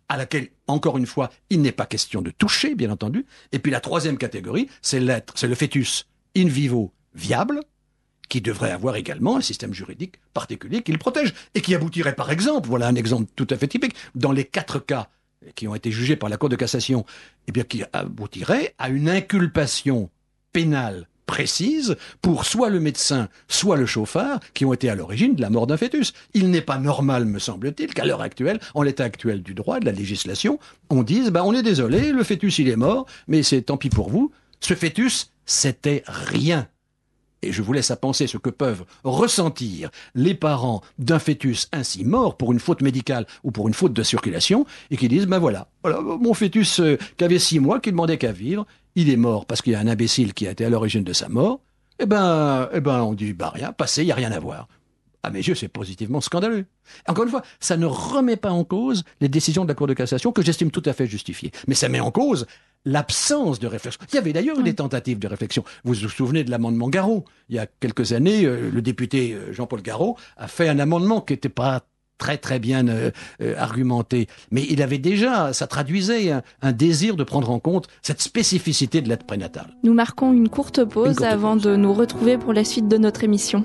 à laquelle, encore une fois, il n'est pas question de toucher, bien entendu. Et puis la troisième catégorie, c'est l'être, c'est le fœtus in vivo viable, qui devrait avoir également un système juridique particulier qui le protège, et qui aboutirait, par exemple, voilà un exemple tout à fait typique, dans les quatre cas qui ont été jugés par la Cour de cassation, eh bien, qui aboutirait à une inculpation pénale précise pour soit le médecin, soit le chauffard, qui ont été à l'origine de la mort d'un fœtus. Il n'est pas normal, me semble-t-il, qu'à l'heure actuelle, en l'état actuel du droit, de la législation, on dise, bah, on est désolé, le fœtus, il est mort, mais c'est tant pis pour vous. Ce fœtus, c'était rien. Et je vous laisse à penser ce que peuvent ressentir les parents d'un fœtus ainsi mort pour une faute médicale ou pour une faute de circulation, et qui disent, ben voilà, voilà mon fœtus euh, qui avait six mois, qui demandait qu'à vivre, il est mort parce qu'il y a un imbécile qui a été à l'origine de sa mort, eh ben, eh ben on dit, bah rien, passé, il n'y a rien à voir. À mes yeux, c'est positivement scandaleux. Encore une fois, ça ne remet pas en cause les décisions de la Cour de cassation que j'estime tout à fait justifiées. Mais ça met en cause l'absence de réflexion. Il y avait d'ailleurs eu des tentatives de réflexion. Vous vous souvenez de l'amendement Garot. Il y a quelques années, euh, le député euh, Jean-Paul Garot a fait un amendement qui n'était pas très très bien euh, euh, argumenté. Mais il avait déjà, ça traduisait un, un désir de prendre en compte cette spécificité de l'aide prénatale. Nous marquons une courte pause une courte avant pause. de nous retrouver pour la suite de notre émission.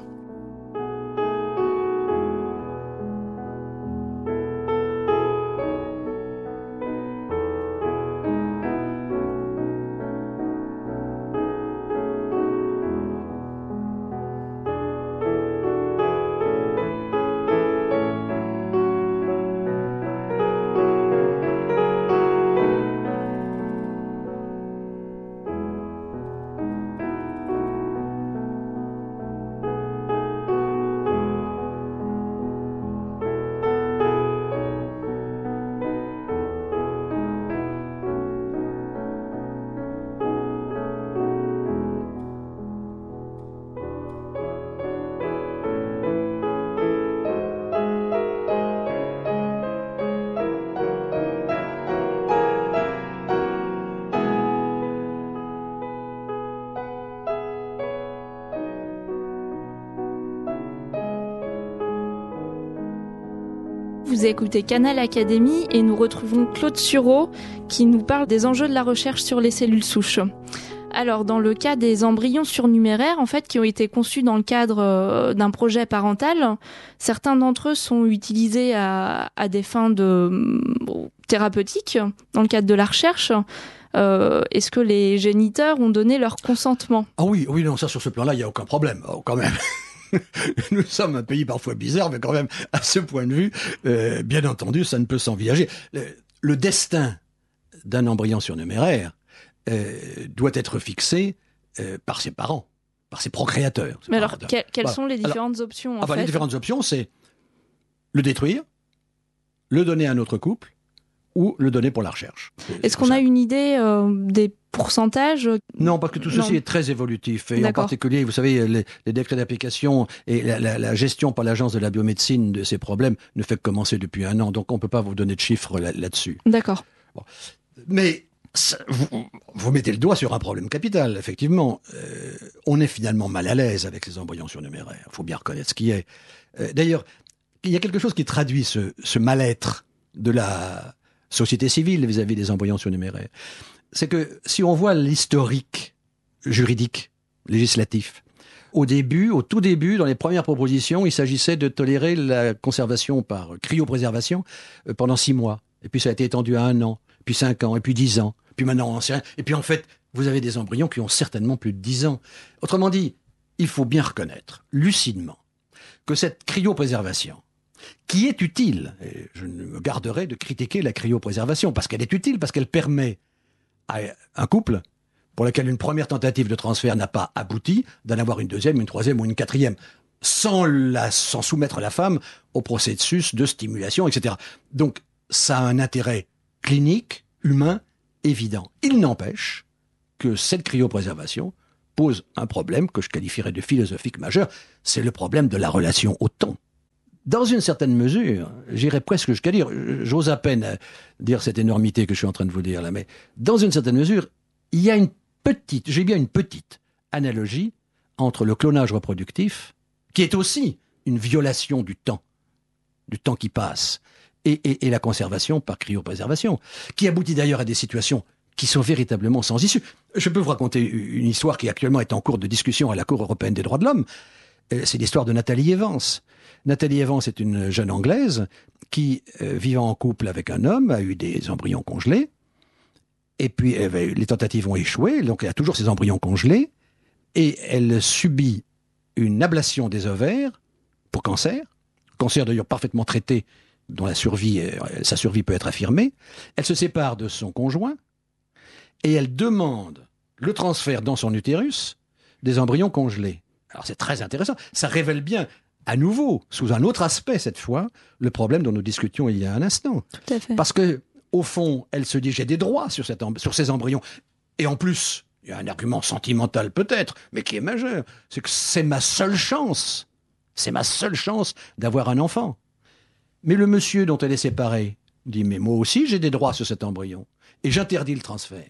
Vous écoutez Canal Académie et nous retrouvons Claude Sureau qui nous parle des enjeux de la recherche sur les cellules souches. Alors, dans le cas des embryons surnuméraires, en fait, qui ont été conçus dans le cadre euh, d'un projet parental, certains d'entre eux sont utilisés à, à des fins de bon, thérapeutiques, dans le cadre de la recherche. Euh, est-ce que les géniteurs ont donné leur consentement ? Ah oui, oui, non, ça, sur ce plan-là, il n'y a aucun problème, oh, quand même. Nous sommes un pays parfois bizarre, mais quand même, à ce point de vue, euh, bien entendu, ça ne peut s'envisager. Le, le destin d'un embryon surnuméraire euh, doit être fixé euh, par ses parents, par ses procréateurs. Mais alors, que, quelles bah, sont les différentes alors, options en ah bah, fait Les différentes options, c'est le détruire, le donner à un autre couple, ou le donner pour la recherche. C'est, Est-ce qu'on a une idée euh, des pourcentages ? Non, parce que tout ceci non. est très évolutif. Et D'accord. en particulier, vous savez, les, les décrets d'application et la, la, la gestion par l'Agence de la biomédecine de ces problèmes ne fait que commencer depuis un an. Donc, on ne peut pas vous donner de chiffres là, là-dessus. D'accord. Bon. Mais ça, vous, vous mettez le doigt sur un problème capital, effectivement. Euh, on est finalement mal à l'aise avec ces embryons surnuméraires. Il faut bien reconnaître ce qui est. Euh, d'ailleurs, il y a quelque chose qui traduit ce, ce mal-être de la société civile vis-à-vis des embryons surnuméraires. C'est que si on voit l'historique juridique, législatif, au début, au tout début, dans les premières propositions, il s'agissait de tolérer la conservation par cryopréservation pendant six mois. Et puis ça a été étendu à un an, puis cinq ans, et puis dix ans, puis maintenant on sait. Et puis en fait, vous avez des embryons qui ont certainement plus de dix ans. Autrement dit, il faut bien reconnaître, lucidement, que cette cryopréservation, qui est utile, et je ne me garderai de critiquer la cryopréservation, parce qu'elle est utile, parce qu'elle permet à un couple, pour lequel une première tentative de transfert n'a pas abouti, d'en avoir une deuxième, une troisième ou une quatrième, sans, la, sans soumettre la femme au processus de stimulation, et cetera. Donc, ça a un intérêt clinique, humain, évident. Il n'empêche que cette cryopréservation pose un problème que je qualifierais de philosophique majeur, c'est le problème de la relation au temps. Dans une certaine mesure, j'irais presque jusqu'à dire, j'ose à peine dire cette énormité que je suis en train de vous dire là, mais dans une certaine mesure, il y a une petite, j'ai bien une petite analogie entre le clonage reproductif, qui est aussi une violation du temps, du temps qui passe, et, et, et la conservation par cryopréservation, qui aboutit d'ailleurs à des situations qui sont véritablement sans issue. Je peux vous raconter une histoire qui actuellement est en cours de discussion à la Cour européenne des droits de l'homme. C'est l'histoire de Nathalie Evans. Nathalie Evans est une jeune Anglaise qui, euh, vivant en couple avec un homme, a eu des embryons congelés. Et puis, euh, les tentatives ont échoué, donc elle a toujours ses embryons congelés. Et elle subit une ablation des ovaires pour cancer. Cancer d'ailleurs parfaitement traité, dont la survie, euh, sa survie peut être affirmée. Elle se sépare de son conjoint et elle demande le transfert dans son utérus des embryons congelés. Alors c'est très intéressant. Ça révèle bien, à nouveau, sous un autre aspect cette fois, le problème dont nous discutions il y a un instant. Tout à fait. Parce que, au fond, elle se dit j'ai des droits sur, cette, sur ces embryons. Et en plus, il y a un argument sentimental peut-être, mais qui est majeur, c'est que c'est ma seule chance. C'est ma seule chance d'avoir un enfant. Mais le monsieur dont elle est séparée dit mais moi aussi j'ai des droits sur cet embryon et j'interdis le transfert.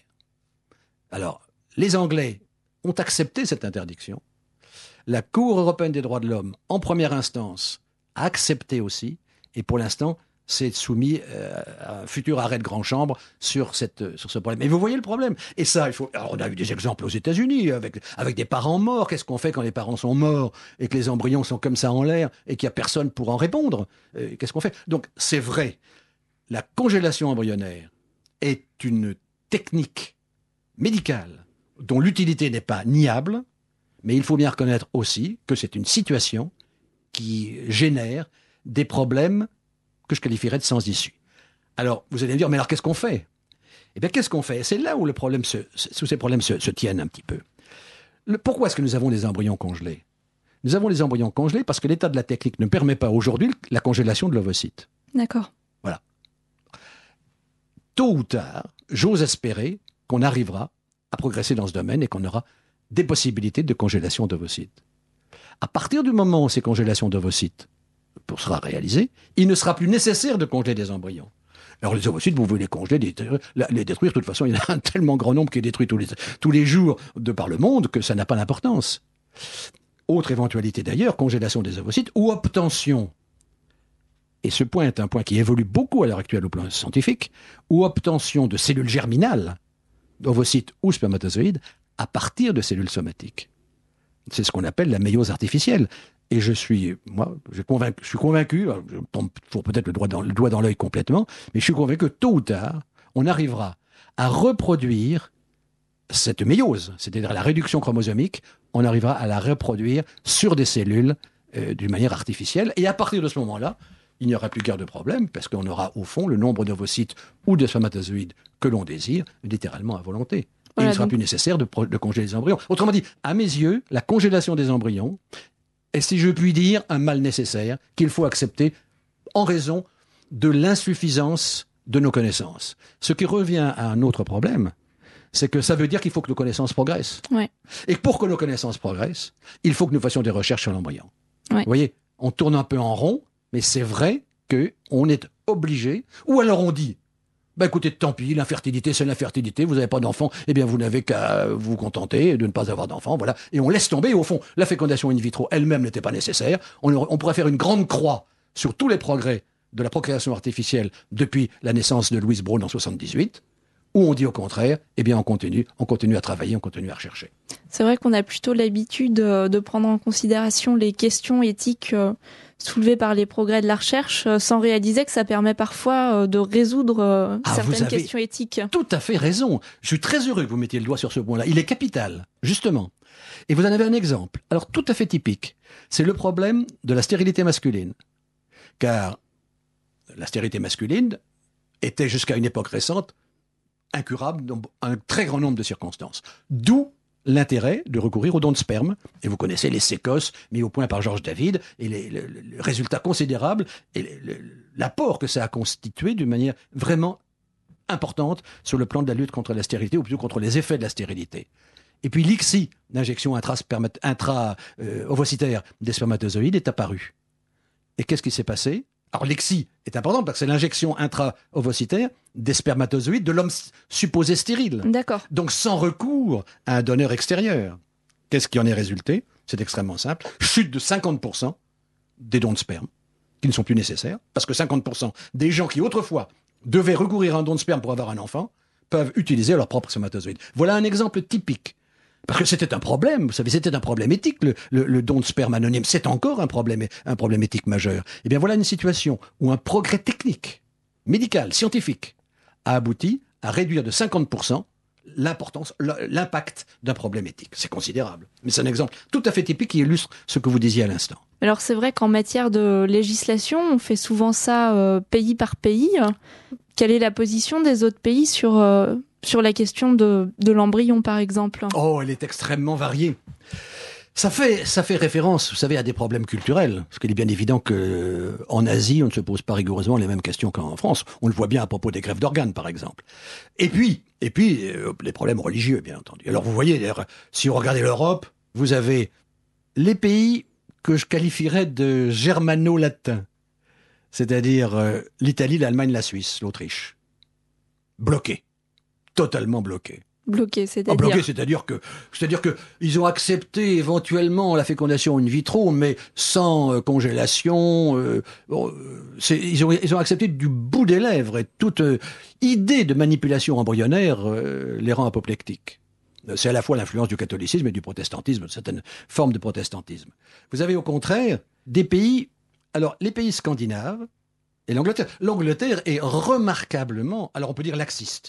Alors, les Anglais ont accepté cette interdiction. La Cour européenne des droits de l'homme, en première instance, a accepté aussi, et pour l'instant, c'est soumis euh, à un futur arrêt de grande chambre sur, cette, sur ce problème. Et vous voyez le problème. Et ça, il faut. Alors, on a eu des exemples aux États-Unis avec, avec des parents morts. Qu'est-ce qu'on fait quand les parents sont morts et que les embryons sont comme ça en l'air et qu'il n'y a personne pour en répondre? euh, Qu'est-ce qu'on fait? Donc, c'est vrai, la congélation embryonnaire est une technique médicale dont l'utilité n'est pas niable. Mais il faut bien reconnaître aussi que c'est une situation qui génère des problèmes que je qualifierais de sans issue. Alors, vous allez me dire, mais alors qu'est-ce qu'on fait? Eh bien, qu'est-ce qu'on fait? C'est là où, le problème se, où ces problèmes se, se tiennent un petit peu. Le, pourquoi est-ce que nous avons des embryons congelés? Nous avons les embryons congelés parce que l'état de la technique ne permet pas aujourd'hui la congélation de l'ovocyte. D'accord. Voilà. Tôt ou tard, j'ose espérer qu'on arrivera à progresser dans ce domaine et qu'on aura des possibilités de congélation d'ovocytes. À partir du moment où ces congélations d'ovocytes sera réalisées, il ne sera plus nécessaire de congeler des embryons. Alors les ovocytes, vous voulez les congeler, les, les détruire, de toute façon, il y en a un tellement grand nombre qui est détruit tous les, tous les jours de par le monde que ça n'a pas d'importance. Autre éventualité d'ailleurs, congélation des ovocytes ou obtention, et ce point est un point qui évolue beaucoup à l'heure actuelle au plan scientifique, ou obtention de cellules germinales, d'ovocytes ou spermatozoïdes, à partir de cellules somatiques. C'est ce qu'on appelle la méiose artificielle. Et je suis, moi, je, convaincu, je suis convaincu, je tombe toujours peut-être le doigt dans, le doigt dans l'œil complètement, mais je suis convaincu que tôt ou tard, on arrivera à reproduire cette méiose, c'est-à-dire la réduction chromosomique, on arrivera à la reproduire sur des cellules euh, d'une manière artificielle. Et à partir de ce moment-là, il n'y aura plus guère de problème, parce qu'on aura au fond le nombre d'ovocytes ou de spermatozoïdes que l'on désire, littéralement à volonté. Et voilà, il ne sera donc plus nécessaire de, pro- de congeler les embryons. Autrement dit, à mes yeux, la congélation des embryons est, si je puis dire, un mal nécessaire qu'il faut accepter en raison de l'insuffisance de nos connaissances. Ce qui revient à un autre problème, c'est que ça veut dire qu'il faut que nos connaissances progressent. Ouais. Et pour que nos connaissances progressent, il faut que nous fassions des recherches sur l'embryon. Ouais. Vous voyez, on tourne un peu en rond, mais c'est vrai qu'on est obligé, ou alors on dit, bah écoutez, tant pis, l'infertilité, c'est l'infertilité, vous n'avez pas d'enfant, eh bien vous n'avez qu'à vous contenter de ne pas avoir d'enfant, voilà. Et on laisse tomber, au fond, la fécondation in vitro elle-même n'était pas nécessaire. On, on pourrait faire une grande croix sur tous les progrès de la procréation artificielle depuis la naissance de Louise Braun en soixante-dix-huit, où on dit au contraire, eh bien on continue, on continue à travailler, on continue à rechercher. C'est vrai qu'on a plutôt l'habitude de prendre en considération les questions éthiques soulevées par les progrès de la recherche, sans réaliser que ça permet parfois de résoudre ah, certaines questions éthiques. Tout à fait raison. Je suis très heureux que vous mettiez le doigt sur ce point-là. Il est capital, justement. Et vous en avez un exemple, alors tout à fait typique. C'est le problème de la stérilité masculine. Car la stérilité masculine était jusqu'à une époque récente incurable dans un très grand nombre de circonstances. D'où l'intérêt de recourir aux dons de sperme. Et vous connaissez les sécos mis au point par Georges David et les, les, les résultats considérables et les, les, l'apport que ça a constitué d'une manière vraiment importante sur le plan de la lutte contre la stérilité ou plutôt contre les effets de la stérilité. Et puis l'I C S I, l'injection intra-ovocitaire intra, euh, des spermatozoïdes, est apparue. Et qu'est-ce qui s'est passé? Alors l'I C S I est importante parce que c'est l'injection intra-ovocitaire des spermatozoïdes de l'homme supposé stérile. D'accord. Donc sans recours à un donneur extérieur. Qu'est-ce qui en est résulté? C'est extrêmement simple. Chute de cinquante pour cent des dons de sperme, qui ne sont plus nécessaires, parce que cinquante pour cent des gens qui autrefois devaient recourir à un don de sperme pour avoir un enfant peuvent utiliser leurs propres spermatozoïdes. Voilà un exemple typique. Parce que c'était un problème, vous savez, c'était un problème éthique, le, le, le don de sperme anonyme. C'est encore un problème, un problème éthique majeur. Eh bien, voilà une situation où un progrès technique, médical, scientifique, a abouti à réduire de cinquante pour cent l'importance, l'impact d'un problème éthique. C'est considérable. Mais c'est un exemple tout à fait typique qui illustre ce que vous disiez à l'instant. Alors c'est vrai qu'en matière de législation, on fait souvent ça euh, pays par pays. Quelle est la position des autres pays sur, euh, sur la question de, de l'embryon, par exemple ? Oh, elle est extrêmement variée. Ça fait, ça fait référence, vous savez, à des problèmes culturels. Parce qu'il est bien évident qu'en Asie, on ne se pose pas rigoureusement les mêmes questions qu'en France. On le voit bien à propos des greffes d'organes, par exemple. Et puis, et puis euh, les problèmes religieux, bien entendu. Alors vous voyez, si vous regardez l'Europe, vous avez les pays que je qualifierais de germano-latins. C'est-à-dire euh, l'Italie, l'Allemagne, la Suisse, l'Autriche. Bloqués. Totalement bloqués. Bloqué, c'est-à-dire ah, bloqué, c'est-à-dire que, c'est-à-dire que ils ont accepté éventuellement la fécondation in vitro, mais sans euh, congélation. Euh, bon, c'est, ils ont, ils ont accepté du bout des lèvres, et toute euh, idée de manipulation embryonnaire euh, les rend apoplectiques. C'est à la fois l'influence du catholicisme et du protestantisme, certaines formes de protestantisme. Vous avez au contraire des pays, alors les pays scandinaves et l'Angleterre. L'Angleterre est remarquablement, alors on peut dire laxiste.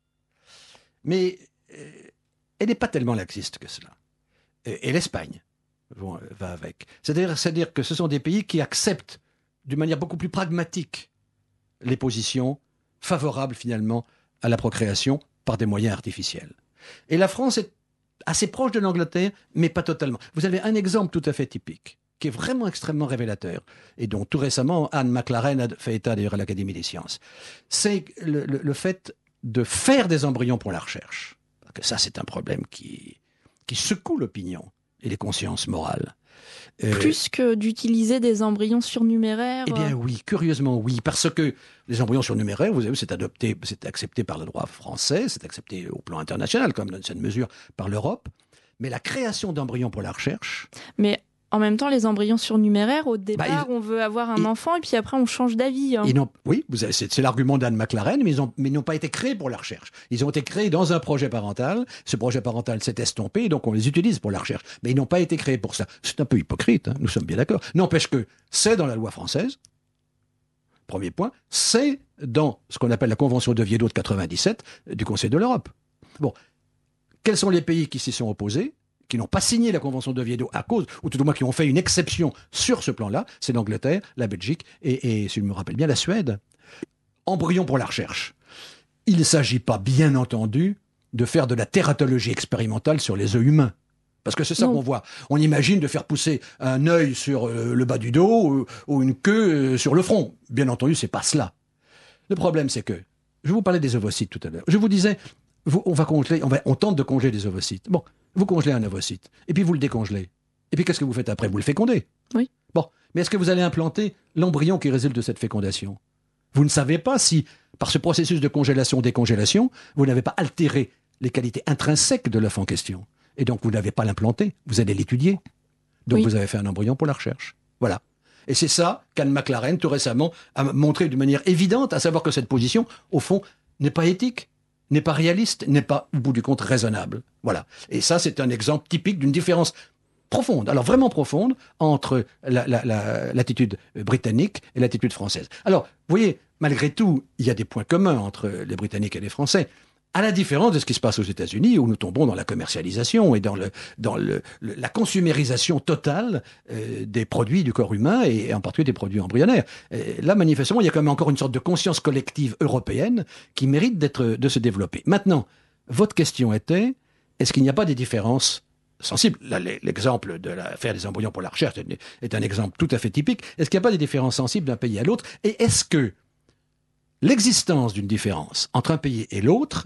Mais euh, elle n'est pas tellement laxiste que cela. Et, et l'Espagne bon, va avec. C'est-à-dire, c'est-à-dire que ce sont des pays qui acceptent d'une manière beaucoup plus pragmatique les positions favorables finalement à la procréation par des moyens artificiels. Et la France est assez proche de l'Angleterre, mais pas totalement. Vous avez un exemple tout à fait typique, qui est vraiment extrêmement révélateur, et dont tout récemment Anne McLaren a fait état d'ailleurs à l'Académie des sciences. C'est le, le, le fait de faire des embryons pour la recherche. Parce que ça, c'est un problème qui, qui secoue l'opinion et les consciences morales. Euh, Plus que d'utiliser des embryons surnuméraires. Eh bien oui, curieusement oui, parce que les embryons surnuméraires, vous savez, c'est adopté, c'est accepté par le droit français, c'est accepté au plan international, comme dans une certaine mesure par l'Europe. Mais la création d'embryons pour la recherche... Mais en même temps, les embryons surnuméraires, au départ, bah, ils, on veut avoir un ils, enfant et puis après, on change d'avis. Hein. Ils n'ont, oui, vous avez, c'est, c'est l'argument d'Anne McLaren, mais ils, ont, mais ils n'ont pas été créés pour la recherche. Ils ont été créés dans un projet parental. Ce projet parental s'est estompé, donc on les utilise pour la recherche. Mais ils n'ont pas été créés pour ça. C'est un peu hypocrite, hein, nous sommes bien d'accord. N'empêche que c'est dans la loi française, premier point, c'est dans ce qu'on appelle la Convention d'Oviedo de quatre-vingt-dix-sept du Conseil de l'Europe. Bon, quels sont les pays qui s'y sont opposés ? Qui n'ont pas signé la Convention d'Oviedo à cause, ou tout au moins qui ont fait une exception sur ce plan-là, c'est l'Angleterre, la Belgique et, et, si je me rappelle bien, la Suède. Embryon pour la recherche. Il ne s'agit pas, bien entendu, de faire de la tératologie expérimentale sur les œufs humains. Parce que c'est ça non. qu'on voit. On imagine de faire pousser un œil sur euh, le bas du dos ou, ou une queue euh, sur le front. Bien entendu, c'est pas cela. Le problème, c'est que, je vous parlais des ovocytes tout à l'heure. Je vous disais, vous, on va congeler, on, va, on tente de congeler des ovocytes. Bon. Vous congelez un ovocyte, et puis vous le décongelez. Et puis qu'est-ce que vous faites après ? Vous le fécondez. Oui. Bon, mais est-ce que vous allez implanter l'embryon qui résulte de cette fécondation ? Vous ne savez pas si, par ce processus de congélation-décongélation, vous n'avez pas altéré les qualités intrinsèques de l'œuf en question. Et donc vous n'avez pas l'implanté, vous allez l'étudier. Donc oui. Vous avez fait un embryon pour la recherche. Voilà. Et c'est ça qu'Anne McLaren, tout récemment, a montré de manière évidente, à savoir que cette position, au fond, n'est pas éthique, n'est pas réaliste, n'est pas, au bout du compte, raisonnable. Voilà. Et ça, c'est un exemple typique d'une différence profonde, alors vraiment profonde, entre la, la, la, l'attitude britannique et l'attitude française. Alors, vous voyez, malgré tout, il y a des points communs entre les Britanniques et les Français, à la différence de ce qui se passe aux États-Unis, où nous tombons dans la commercialisation et dans, le, dans le, le, la consumérisation totale euh, des produits du corps humain, et en particulier des produits embryonnaires. Et là, manifestement, il y a quand même encore une sorte de conscience collective européenne qui mérite d'être, de se développer. Maintenant, votre question était, est-ce qu'il n'y a pas des différences sensibles ? Là, l'exemple de la, faire des embryons pour la recherche est un exemple tout à fait typique. Est-ce qu'il n'y a pas des différences sensibles d'un pays à l'autre ? Et est-ce que l'existence d'une différence entre un pays et l'autre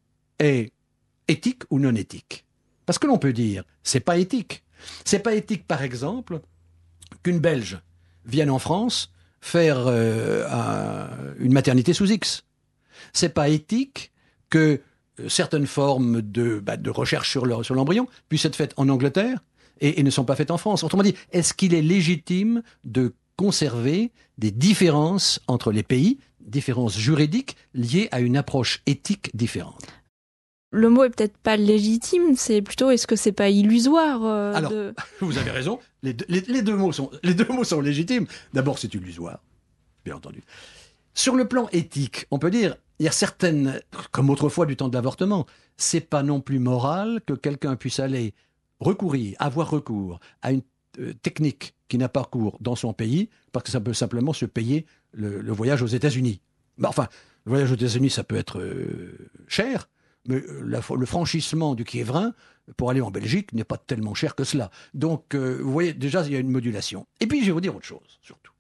est éthique ou non éthique ? Parce que l'on peut dire, c'est pas éthique. C'est pas éthique, par exemple, qu'une Belge vienne en France faire euh, un, une maternité sous X. C'est pas éthique que certaines formes de, bah, de recherche sur, le, sur l'embryon puissent être faites en Angleterre et, et ne sont pas faites en France. Autrement dit, est-ce qu'il est légitime de conserver des différences entre les pays, différences juridiques liées à une approche éthique différente. Le mot est peut-être pas légitime, c'est plutôt est-ce que c'est pas illusoire euh, Alors, de... vous avez raison, les deux, les, les deux mots sont, les deux mots sont légitimes. D'abord, c'est illusoire, bien entendu. Sur le plan éthique, on peut dire, il y a certaines, comme autrefois du temps de l'avortement, c'est pas non plus moral que quelqu'un puisse aller recourir, avoir recours à une euh, technique qui n'a pas cours dans son pays, parce que ça peut simplement se payer le, le voyage aux États-Unis. Ben, enfin, le voyage aux États-Unis, ça peut être euh, cher, mais euh, la, le franchissement du Kiévrin pour aller en Belgique n'est pas tellement cher que cela. Donc, euh, vous voyez, déjà, il y a une modulation. Et puis, je vais vous dire autre chose, surtout.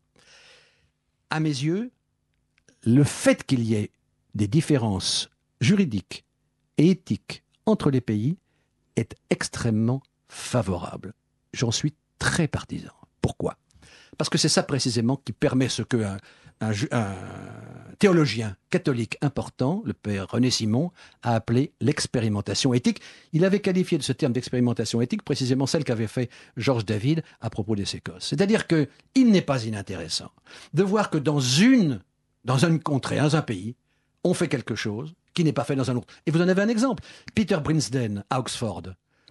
À mes yeux, le fait qu'il y ait des différences juridiques et éthiques entre les pays est extrêmement favorable. J'en suis très partisan. Pourquoi ? Parce que c'est ça précisément qui permet ce qu'un un, un théologien catholique important, le père René Simon, a appelé l'expérimentation éthique. Il avait qualifié de ce terme d'expérimentation éthique précisément celle qu'avait fait Georges David à propos des sécosses. C'est-à-dire qu'il n'est pas inintéressant de voir que dans une, dans une contrée, dans un pays, on fait quelque chose qui n'est pas fait dans un autre. Et vous en avez un exemple. Peter Brinsden, à Oxford,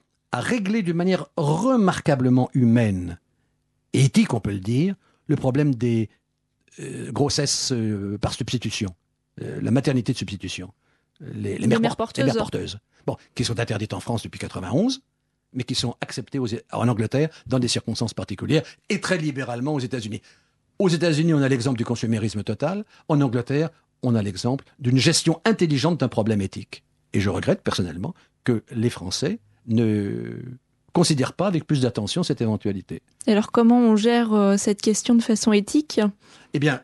a réglé d'une manière remarquablement humaine et éthique, on peut le dire, le problème des euh, grossesses euh, par substitution, euh, la maternité de substitution, les, les, les, mères, mères por- les mères porteuses, bon, qui sont interdites en France depuis quatre-vingt-onze, mais qui sont acceptées aux, en Angleterre dans des circonstances particulières et très libéralement aux États-Unis. Aux États-Unis, on a l'exemple du consumérisme total. En Angleterre, on a l'exemple d'une gestion intelligente d'un problème éthique. Et je regrette personnellement que les Français ne considèrent pas avec plus d'attention cette éventualité. Et alors comment on gère euh, cette question de façon éthique ? Eh bien,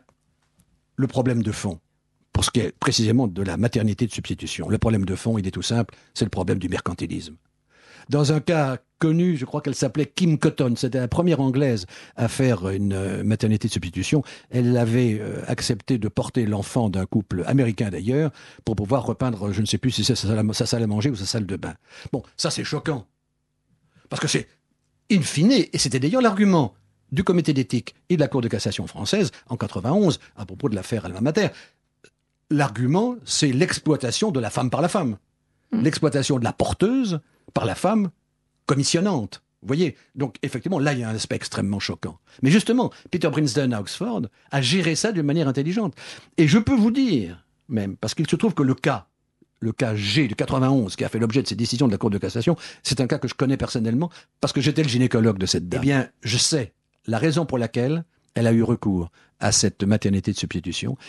le problème de fond, pour ce qui est précisément de la maternité de substitution, le problème de fond, il est tout simple, c'est le problème du mercantilisme. Dans un cas connu, je crois qu'elle s'appelait Kim Cotton, c'était la première Anglaise à faire une euh, maternité de substitution. Elle avait euh, accepté de porter l'enfant d'un couple américain d'ailleurs pour pouvoir repeindre, je ne sais plus si c'est sa salle, à, sa salle à manger ou sa salle de bain. Bon, ça c'est choquant. Parce que c'est in fine, et c'était d'ailleurs l'argument du comité d'éthique et de la Cour de cassation française en quatre-vingt-onze à propos de l'affaire Alma Mater. L'argument, c'est l'exploitation de la femme par la femme. Mmh. L'exploitation de la porteuse par la femme commissionnante. Vous voyez ? Donc, effectivement, là, il y a un aspect extrêmement choquant. Mais justement, Peter Brinsden à Oxford a géré ça d'une manière intelligente. Et je peux vous dire, même, parce qu'il se trouve que le cas, le cas G de quatre-vingt-onze, qui a fait l'objet de ces décisions de la Cour de cassation, c'est un cas que je connais personnellement, parce que j'étais le gynécologue de cette dame. Eh bien, je sais la raison pour laquelle elle a eu recours à cette maternité de substitution.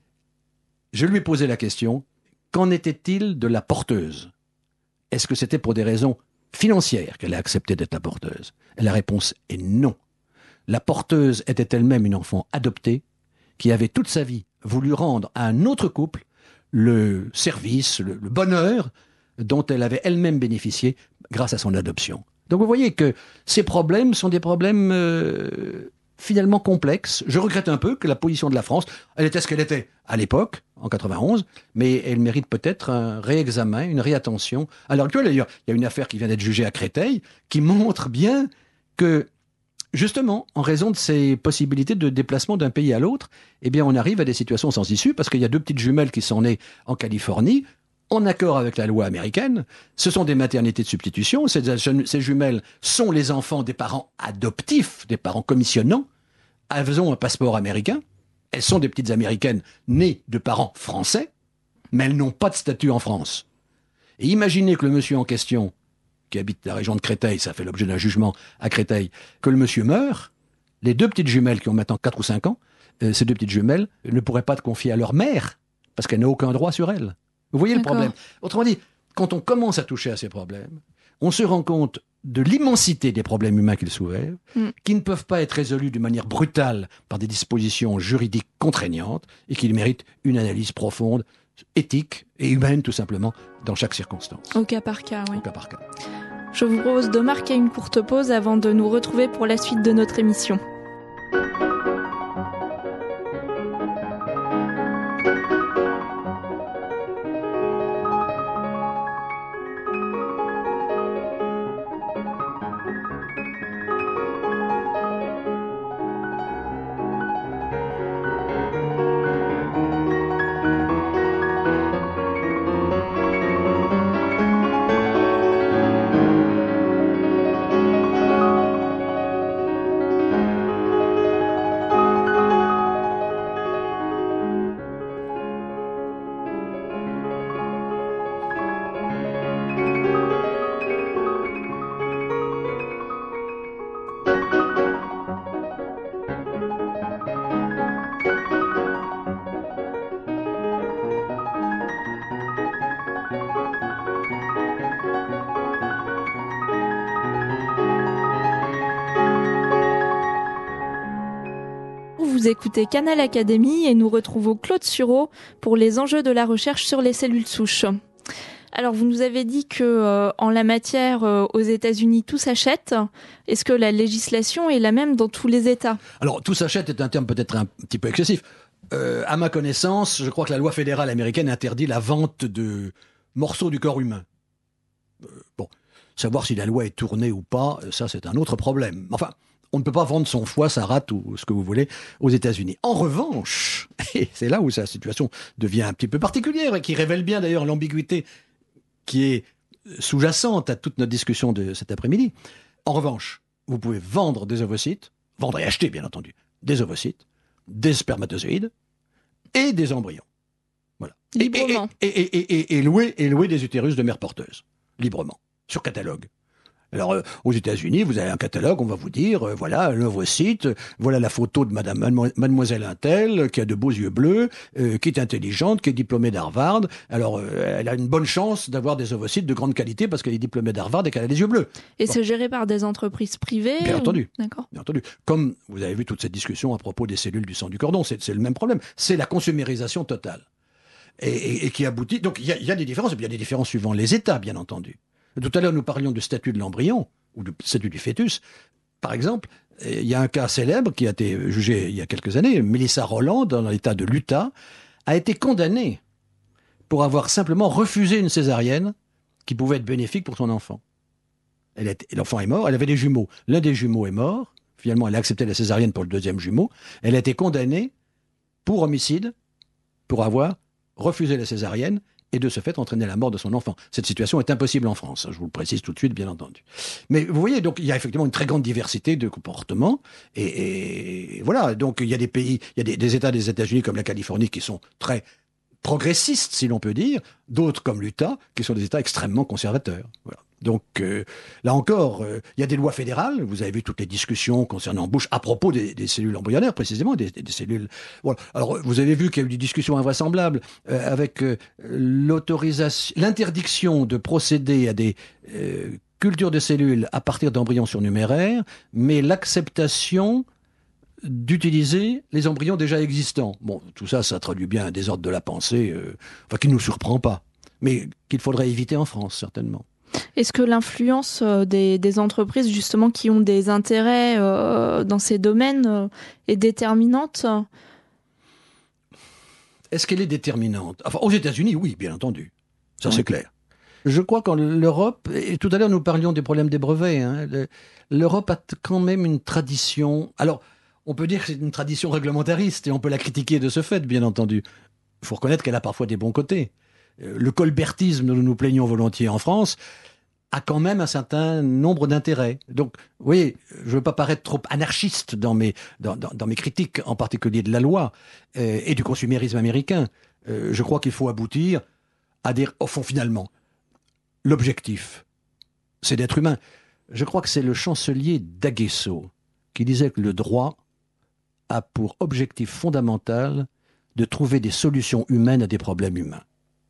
Je lui ai posé la question, qu'en était-il de la porteuse ? Est-ce que c'était pour des raisons financières qu'elle a accepté d'être la porteuse ? Et la réponse est non. La porteuse était elle-même une enfant adoptée qui avait toute sa vie voulu rendre à un autre couple le service, le, le bonheur dont elle avait elle-même bénéficié grâce à son adoption. Donc vous voyez que ces problèmes sont des problèmes euh, finalement complexes. Je regrette un peu que la position de la France, elle était ce qu'elle était à l'époque, en quatre-vingt-onze, mais elle mérite peut-être un réexamen, une réattention. À l'heure actuelle, d'ailleurs, il y a une affaire qui vient d'être jugée à Créteil qui montre bien que, justement, en raison de ces possibilités de déplacement d'un pays à l'autre, eh bien, on arrive à des situations sans issue, parce qu'il y a deux petites jumelles qui sont nées en Californie, en accord avec la loi américaine. Ce sont des maternités de substitution. Ces, ces jumelles sont les enfants des parents adoptifs, des parents commissionnants. Elles ont un passeport américain. Elles sont des petites Américaines nées de parents français, mais elles n'ont pas de statut en France. Et imaginez que le monsieur en question, qui habite la région de Créteil, ça fait l'objet d'un jugement à Créteil, que le monsieur meurt, les deux petites jumelles qui ont maintenant quatre ou cinq ans, euh, ces deux petites jumelles ne pourraient pas être confiées à leur mère, parce qu'elle n'a aucun droit sur elles. Vous voyez D'accord. le problème ? Autrement dit, quand on commence à toucher à ces problèmes, on se rend compte de l'immensité des problèmes humains qu'ils soulèvent, mm. qui ne peuvent pas être résolus d'une manière brutale par des dispositions juridiques contraignantes et qui méritent une analyse profonde, éthique et humaine tout simplement, dans chaque circonstance. Au cas par cas, oui. Au cas par cas. Je vous propose de marquer une courte pause avant de nous retrouver pour la suite de notre émission. Vous écoutez Canal Académie et nous retrouvons Claude Sureau pour les enjeux de la recherche sur les cellules souches. Alors, vous nous avez dit que euh, en la matière, euh, aux États-Unis, tout s'achète. Est-ce que la législation est la même dans tous les États ? Alors, tout s'achète est un terme peut-être un petit peu excessif. Euh, à ma connaissance, je crois que la loi fédérale américaine interdit la vente de morceaux du corps humain. Euh, bon, savoir si la loi est tournée ou pas, ça c'est un autre problème. Enfin, on ne peut pas vendre son foie, sa rate ou ce que vous voulez aux États-Unis. En revanche, et c'est là où sa situation devient un petit peu particulière et qui révèle bien d'ailleurs l'ambiguïté qui est sous-jacente à toute notre discussion de cet après-midi. En revanche, vous pouvez vendre des ovocytes, vendre et acheter bien entendu, des ovocytes, des spermatozoïdes et des embryons. Voilà. Librement. Et, et, et, et, et, et, louer, et louer des utérus de mères porteuses, librement, sur catalogue. Alors, euh, aux États-Unis, vous avez un catalogue, on va vous dire, euh, voilà, l'ovocyte, voilà la photo de madame, mademoiselle Untel, qui a de beaux yeux bleus, euh, qui est intelligente, qui est diplômée d'Harvard. Alors, euh, elle a une bonne chance d'avoir des ovocytes de grande qualité parce qu'elle est diplômée d'Harvard et qu'elle a les yeux bleus. Et bon. C'est géré par des entreprises privées ? Bien ou... entendu. D'accord. Bien entendu. Comme vous avez vu toute cette discussion à propos des cellules du sang du cordon, c'est, c'est le même problème. C'est la consumérisation totale. Et, et, et qui aboutit... Donc, il y a, y a des différences, et puis il y a des différences suivant les États, bien entendu. Tout à l'heure, nous parlions du statut de l'embryon, ou du statut du fœtus. Par exemple, il y a un cas célèbre qui a été jugé il y a quelques années. Melissa Roland, dans l'État de l'Utah, a été condamnée pour avoir simplement refusé une césarienne qui pouvait être bénéfique pour son enfant. Elle a été, l'enfant est mort, elle avait des jumeaux. L'un des jumeaux est mort. Finalement, elle a accepté la césarienne pour le deuxième jumeau. Elle a été condamnée pour homicide, pour avoir refusé la césarienne et de ce fait entraîner la mort de son enfant. Cette situation est impossible en France, je vous le précise tout de suite, bien entendu. Mais vous voyez, donc il y a effectivement une très grande diversité de comportements, et, et voilà, donc il y a des pays, il y a des, des États des États-Unis comme la Californie qui sont très progressistes, si l'on peut dire, d'autres comme l'Utah, qui sont des États extrêmement conservateurs. Voilà. Donc euh, là encore, euh, il y a des lois fédérales. Vous avez vu toutes les discussions concernant Bush à propos des, des cellules embryonnaires, précisément des, des cellules. Voilà. Alors vous avez vu qu'il y a eu des discussions invraisemblables euh, avec euh, l'autorisation, l'interdiction de procéder à des euh, cultures de cellules à partir d'embryons surnuméraires, mais l'acceptation d'utiliser les embryons déjà existants. Bon, tout ça, ça traduit bien un désordre de la pensée, euh, enfin qui ne nous surprend pas, mais qu'il faudrait éviter en France certainement. Est-ce que l'influence des, des entreprises justement qui ont des intérêts euh, dans ces domaines euh, est déterminante ? Est-ce qu'elle est déterminante ? Enfin, aux États-Unis, oui, bien entendu. Ça, oui. C'est clair. Je crois qu'en l'Europe, et tout à l'heure nous parlions des problèmes des brevets, hein, le, l'Europe a quand même une tradition. Alors, on peut dire que c'est une tradition réglementariste et on peut la critiquer de ce fait, bien entendu. Il faut reconnaître qu'elle a parfois des bons côtés. Le colbertisme dont nous nous plaignons volontiers en France a quand même un certain nombre d'intérêts. Donc, oui, je ne veux pas paraître trop anarchiste dans mes, dans, dans, dans mes critiques, en particulier de la loi euh, et du consumérisme américain. Euh, je crois qu'il faut aboutir à des... Au fond, finalement, l'objectif, c'est d'être humain. Je crois que c'est le chancelier d'Aguesseau qui disait que le droit a pour objectif fondamental de trouver des solutions humaines à des problèmes humains.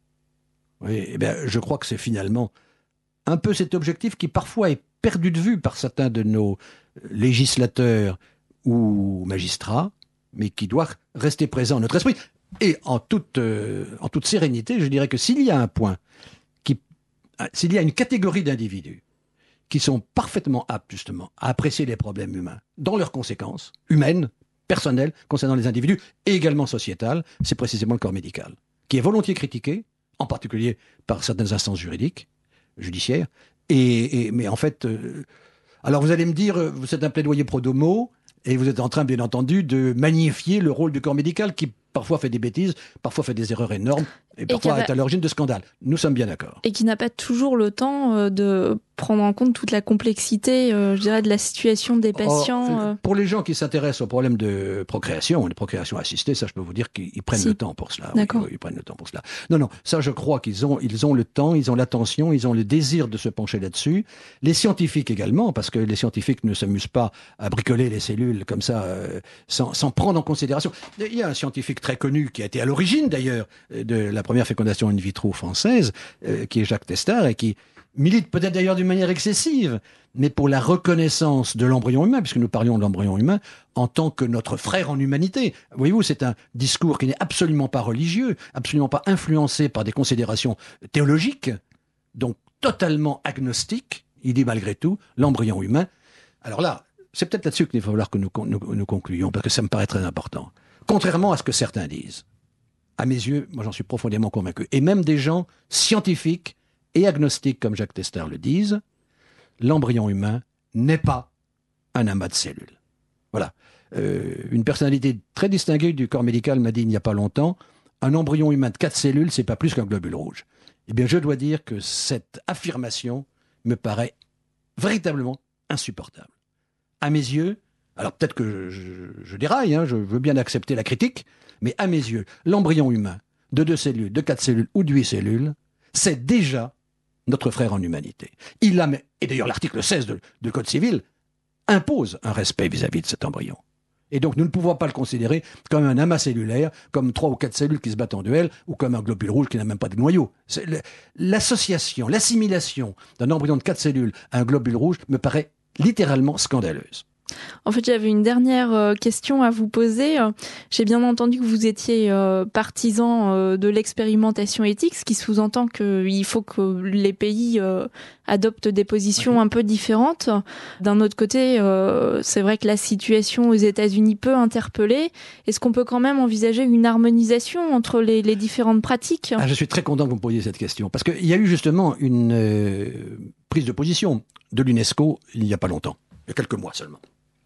Oui, eh bien, je crois que c'est finalement un peu cet objectif qui parfois est perdu de vue par certains de nos législateurs ou magistrats, mais qui doit rester présent dans notre esprit. Et en toute, euh, en toute sérénité, je dirais que s'il y a un point, qui, s'il y a une catégorie d'individus qui sont parfaitement aptes justement à apprécier les problèmes humains dans leurs conséquences humaines, personnelles, concernant les individus, et également sociétales, c'est précisément le corps médical, qui est volontiers critiqué, en particulier par certaines instances juridiques, judiciaires. Et, et, mais en fait, euh, alors vous allez me dire, vous êtes un plaidoyer pro domo, et vous êtes en train, bien entendu, de magnifier le rôle du corps médical qui parfois fait des bêtises, parfois fait des erreurs énormes, et, et parfois va... est à l'origine de scandales. Nous sommes bien d'accord. Et qui n'a pas toujours le temps euh, de prendre en compte toute la complexité, euh, je dirais, de la situation des patients. Oh, euh... Pour les gens qui s'intéressent aux problèmes de procréation, de procréation assistée, ça je peux vous dire qu'ils prennent si. le temps pour cela. D'accord. Oui, ils prennent le temps pour cela. Non, non, ça je crois qu'ils ont, ils ont le temps, ils ont l'attention, ils ont le désir de se pencher là-dessus. Les scientifiques également, parce que les scientifiques ne s'amusent pas à bricoler les cellules comme ça, euh, sans, sans prendre en considération. Il y a un scientifique très connu qui a été à l'origine d'ailleurs de la première fécondation in vitro française, euh, qui est Jacques Testard, et qui milite peut-être d'ailleurs d'une manière excessive, mais pour la reconnaissance de l'embryon humain, puisque nous parlions de l'embryon humain en tant que notre frère en humanité. Voyez-vous, c'est un discours qui n'est absolument pas religieux, absolument pas influencé par des considérations théologiques, donc totalement agnostique. Il dit malgré tout l'embryon humain. Alors là, c'est peut-être là-dessus qu'il va falloir que nous, nous, nous concluions, parce que ça me paraît très important. Contrairement à ce que certains disent, à mes yeux, moi j'en suis profondément convaincu, et même des gens scientifiques et agnostiques comme Jacques Testard le disent, l'embryon humain n'est pas un amas de cellules. Voilà. Euh, une personnalité très distinguée du corps médical m'a dit il n'y a pas longtemps, un embryon humain de quatre cellules, c'est pas plus qu'un globule rouge. Eh bien, je dois dire que cette affirmation me paraît véritablement insupportable. À mes yeux, alors peut-être que je, je, je déraille, hein, je veux bien accepter la critique, mais à mes yeux, l'embryon humain de deux cellules, de quatre cellules ou de huit cellules, c'est déjà notre frère en humanité. Il a, et d'ailleurs l'article seize de, de Code civil impose un respect vis-à-vis de cet embryon. Et donc nous ne pouvons pas le considérer comme un amas cellulaire, comme trois ou quatre cellules qui se battent en duel, ou comme un globule rouge qui n'a même pas de noyau. C'est l'association, l'assimilation d'un embryon de quatre cellules à un globule rouge me paraît littéralement scandaleuse. En fait, j'avais une dernière euh, question à vous poser. J'ai bien entendu que vous étiez euh, partisan euh, de l'expérimentation éthique, ce qui sous-entend qu'il faut que les pays euh, adoptent des positions un peu différentes. D'un autre côté, euh, c'est vrai que la situation aux États-Unis peut interpeller. Est-ce qu'on peut quand même envisager une harmonisation entre les, les différentes pratiques ? Ah, je suis très content que vous me posiez cette question, parce qu'il y a eu justement une euh, prise de position de l'UNESCO il n'y a pas longtemps, il y a quelques mois seulement.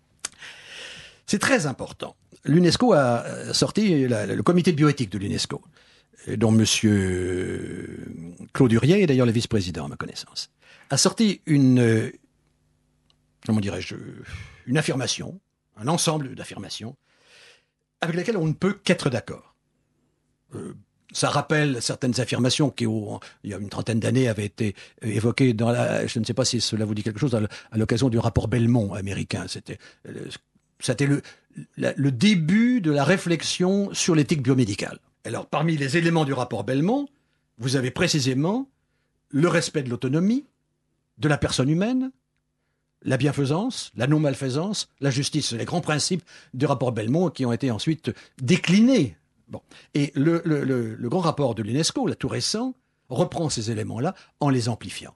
C'est très important. L'UNESCO a sorti, la, le comité de bioéthique de l'UNESCO, dont monsieur Claude Hurier est d'ailleurs le vice-président à ma connaissance, a sorti une, comment dirais-je, une affirmation, un ensemble d'affirmations, avec lesquelles on ne peut qu'être d'accord. Euh, ça rappelle certaines affirmations qui, au, il y a une trentaine d'années, avaient été évoquées dans la, je ne sais pas si cela vous dit quelque chose, à l'occasion du rapport Belmont américain. C'était C'était le, la, le début de la réflexion sur l'éthique biomédicale. Alors, parmi les éléments du rapport Belmont, vous avez précisément le respect de l'autonomie, de la personne humaine, la bienfaisance, la non-malfaisance, la justice, les grands principes du rapport Belmont qui ont été ensuite déclinés. Bon. Et le, le, le, le grand rapport de l'UNESCO, là, tout récent, reprend ces éléments-là en les amplifiant.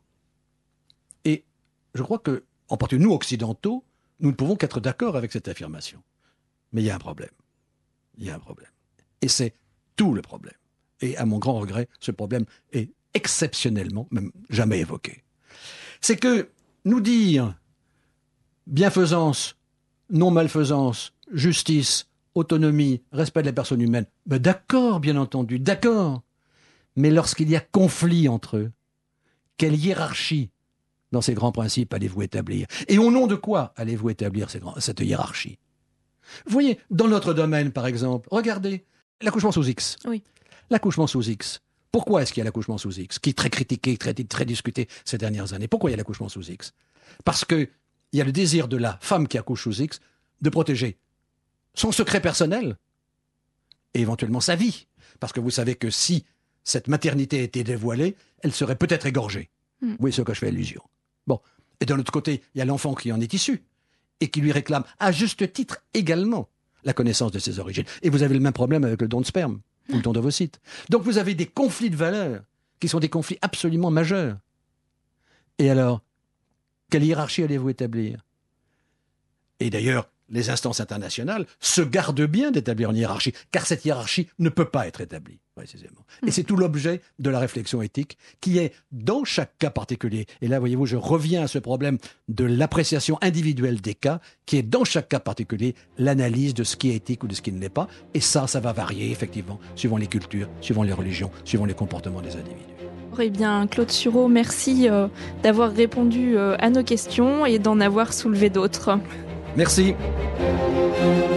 Et je crois que, en particulier nous, occidentaux, nous ne pouvons qu'être d'accord avec cette affirmation. Mais il y a un problème. Il y a un problème. Et c'est tout le problème. Et à mon grand regret, ce problème est exceptionnellement, même jamais évoqué. C'est que nous dire bienfaisance, non-malfaisance, justice, autonomie, respect de la personne humaine, ben d'accord, bien entendu, d'accord. Mais lorsqu'il y a conflit entre eux, quelle hiérarchie dans ces grands principes allez-vous établir? Et au nom de quoi allez-vous établir ces grands, cette hiérarchie? Vous voyez, dans notre domaine, par exemple, regardez, l'accouchement sous X. Oui. L'accouchement sous X. Pourquoi est-ce qu'il y a l'accouchement sous X, qui est très critiqué, très, très discuté ces dernières années? Pourquoi il y a l'accouchement sous X? Parce qu'il y a le désir de la femme qui accouche sous X de protéger son secret personnel et éventuellement sa vie. Parce que vous savez que si cette maternité était dévoilée, elle serait peut-être égorgée. Mm. Oui, c'est ce que je fais allusion. Bon. Et d'un autre côté, il y a l'enfant qui en est issu et qui lui réclame, à juste titre également, la connaissance de ses origines. Et vous avez le même problème avec le don de sperme ou le don d'ovocytes. Donc vous avez des conflits de valeurs qui sont des conflits absolument majeurs. Et alors, quelle hiérarchie allez-vous établir? Et d'ailleurs, les instances internationales se gardent bien d'établir une hiérarchie, car cette hiérarchie ne peut pas être établie, précisément. Et c'est tout l'objet de la réflexion éthique, qui est dans chaque cas particulier. Et là, voyez-vous, je reviens à ce problème de l'appréciation individuelle des cas, qui est dans chaque cas particulier l'analyse de ce qui est éthique ou de ce qui ne l'est pas. Et ça, ça va varier, effectivement, suivant les cultures, suivant les religions, suivant les comportements des individus. Eh bien, Claude Sureau, merci euh, d'avoir répondu euh, à nos questions et d'en avoir soulevé d'autres. Merci.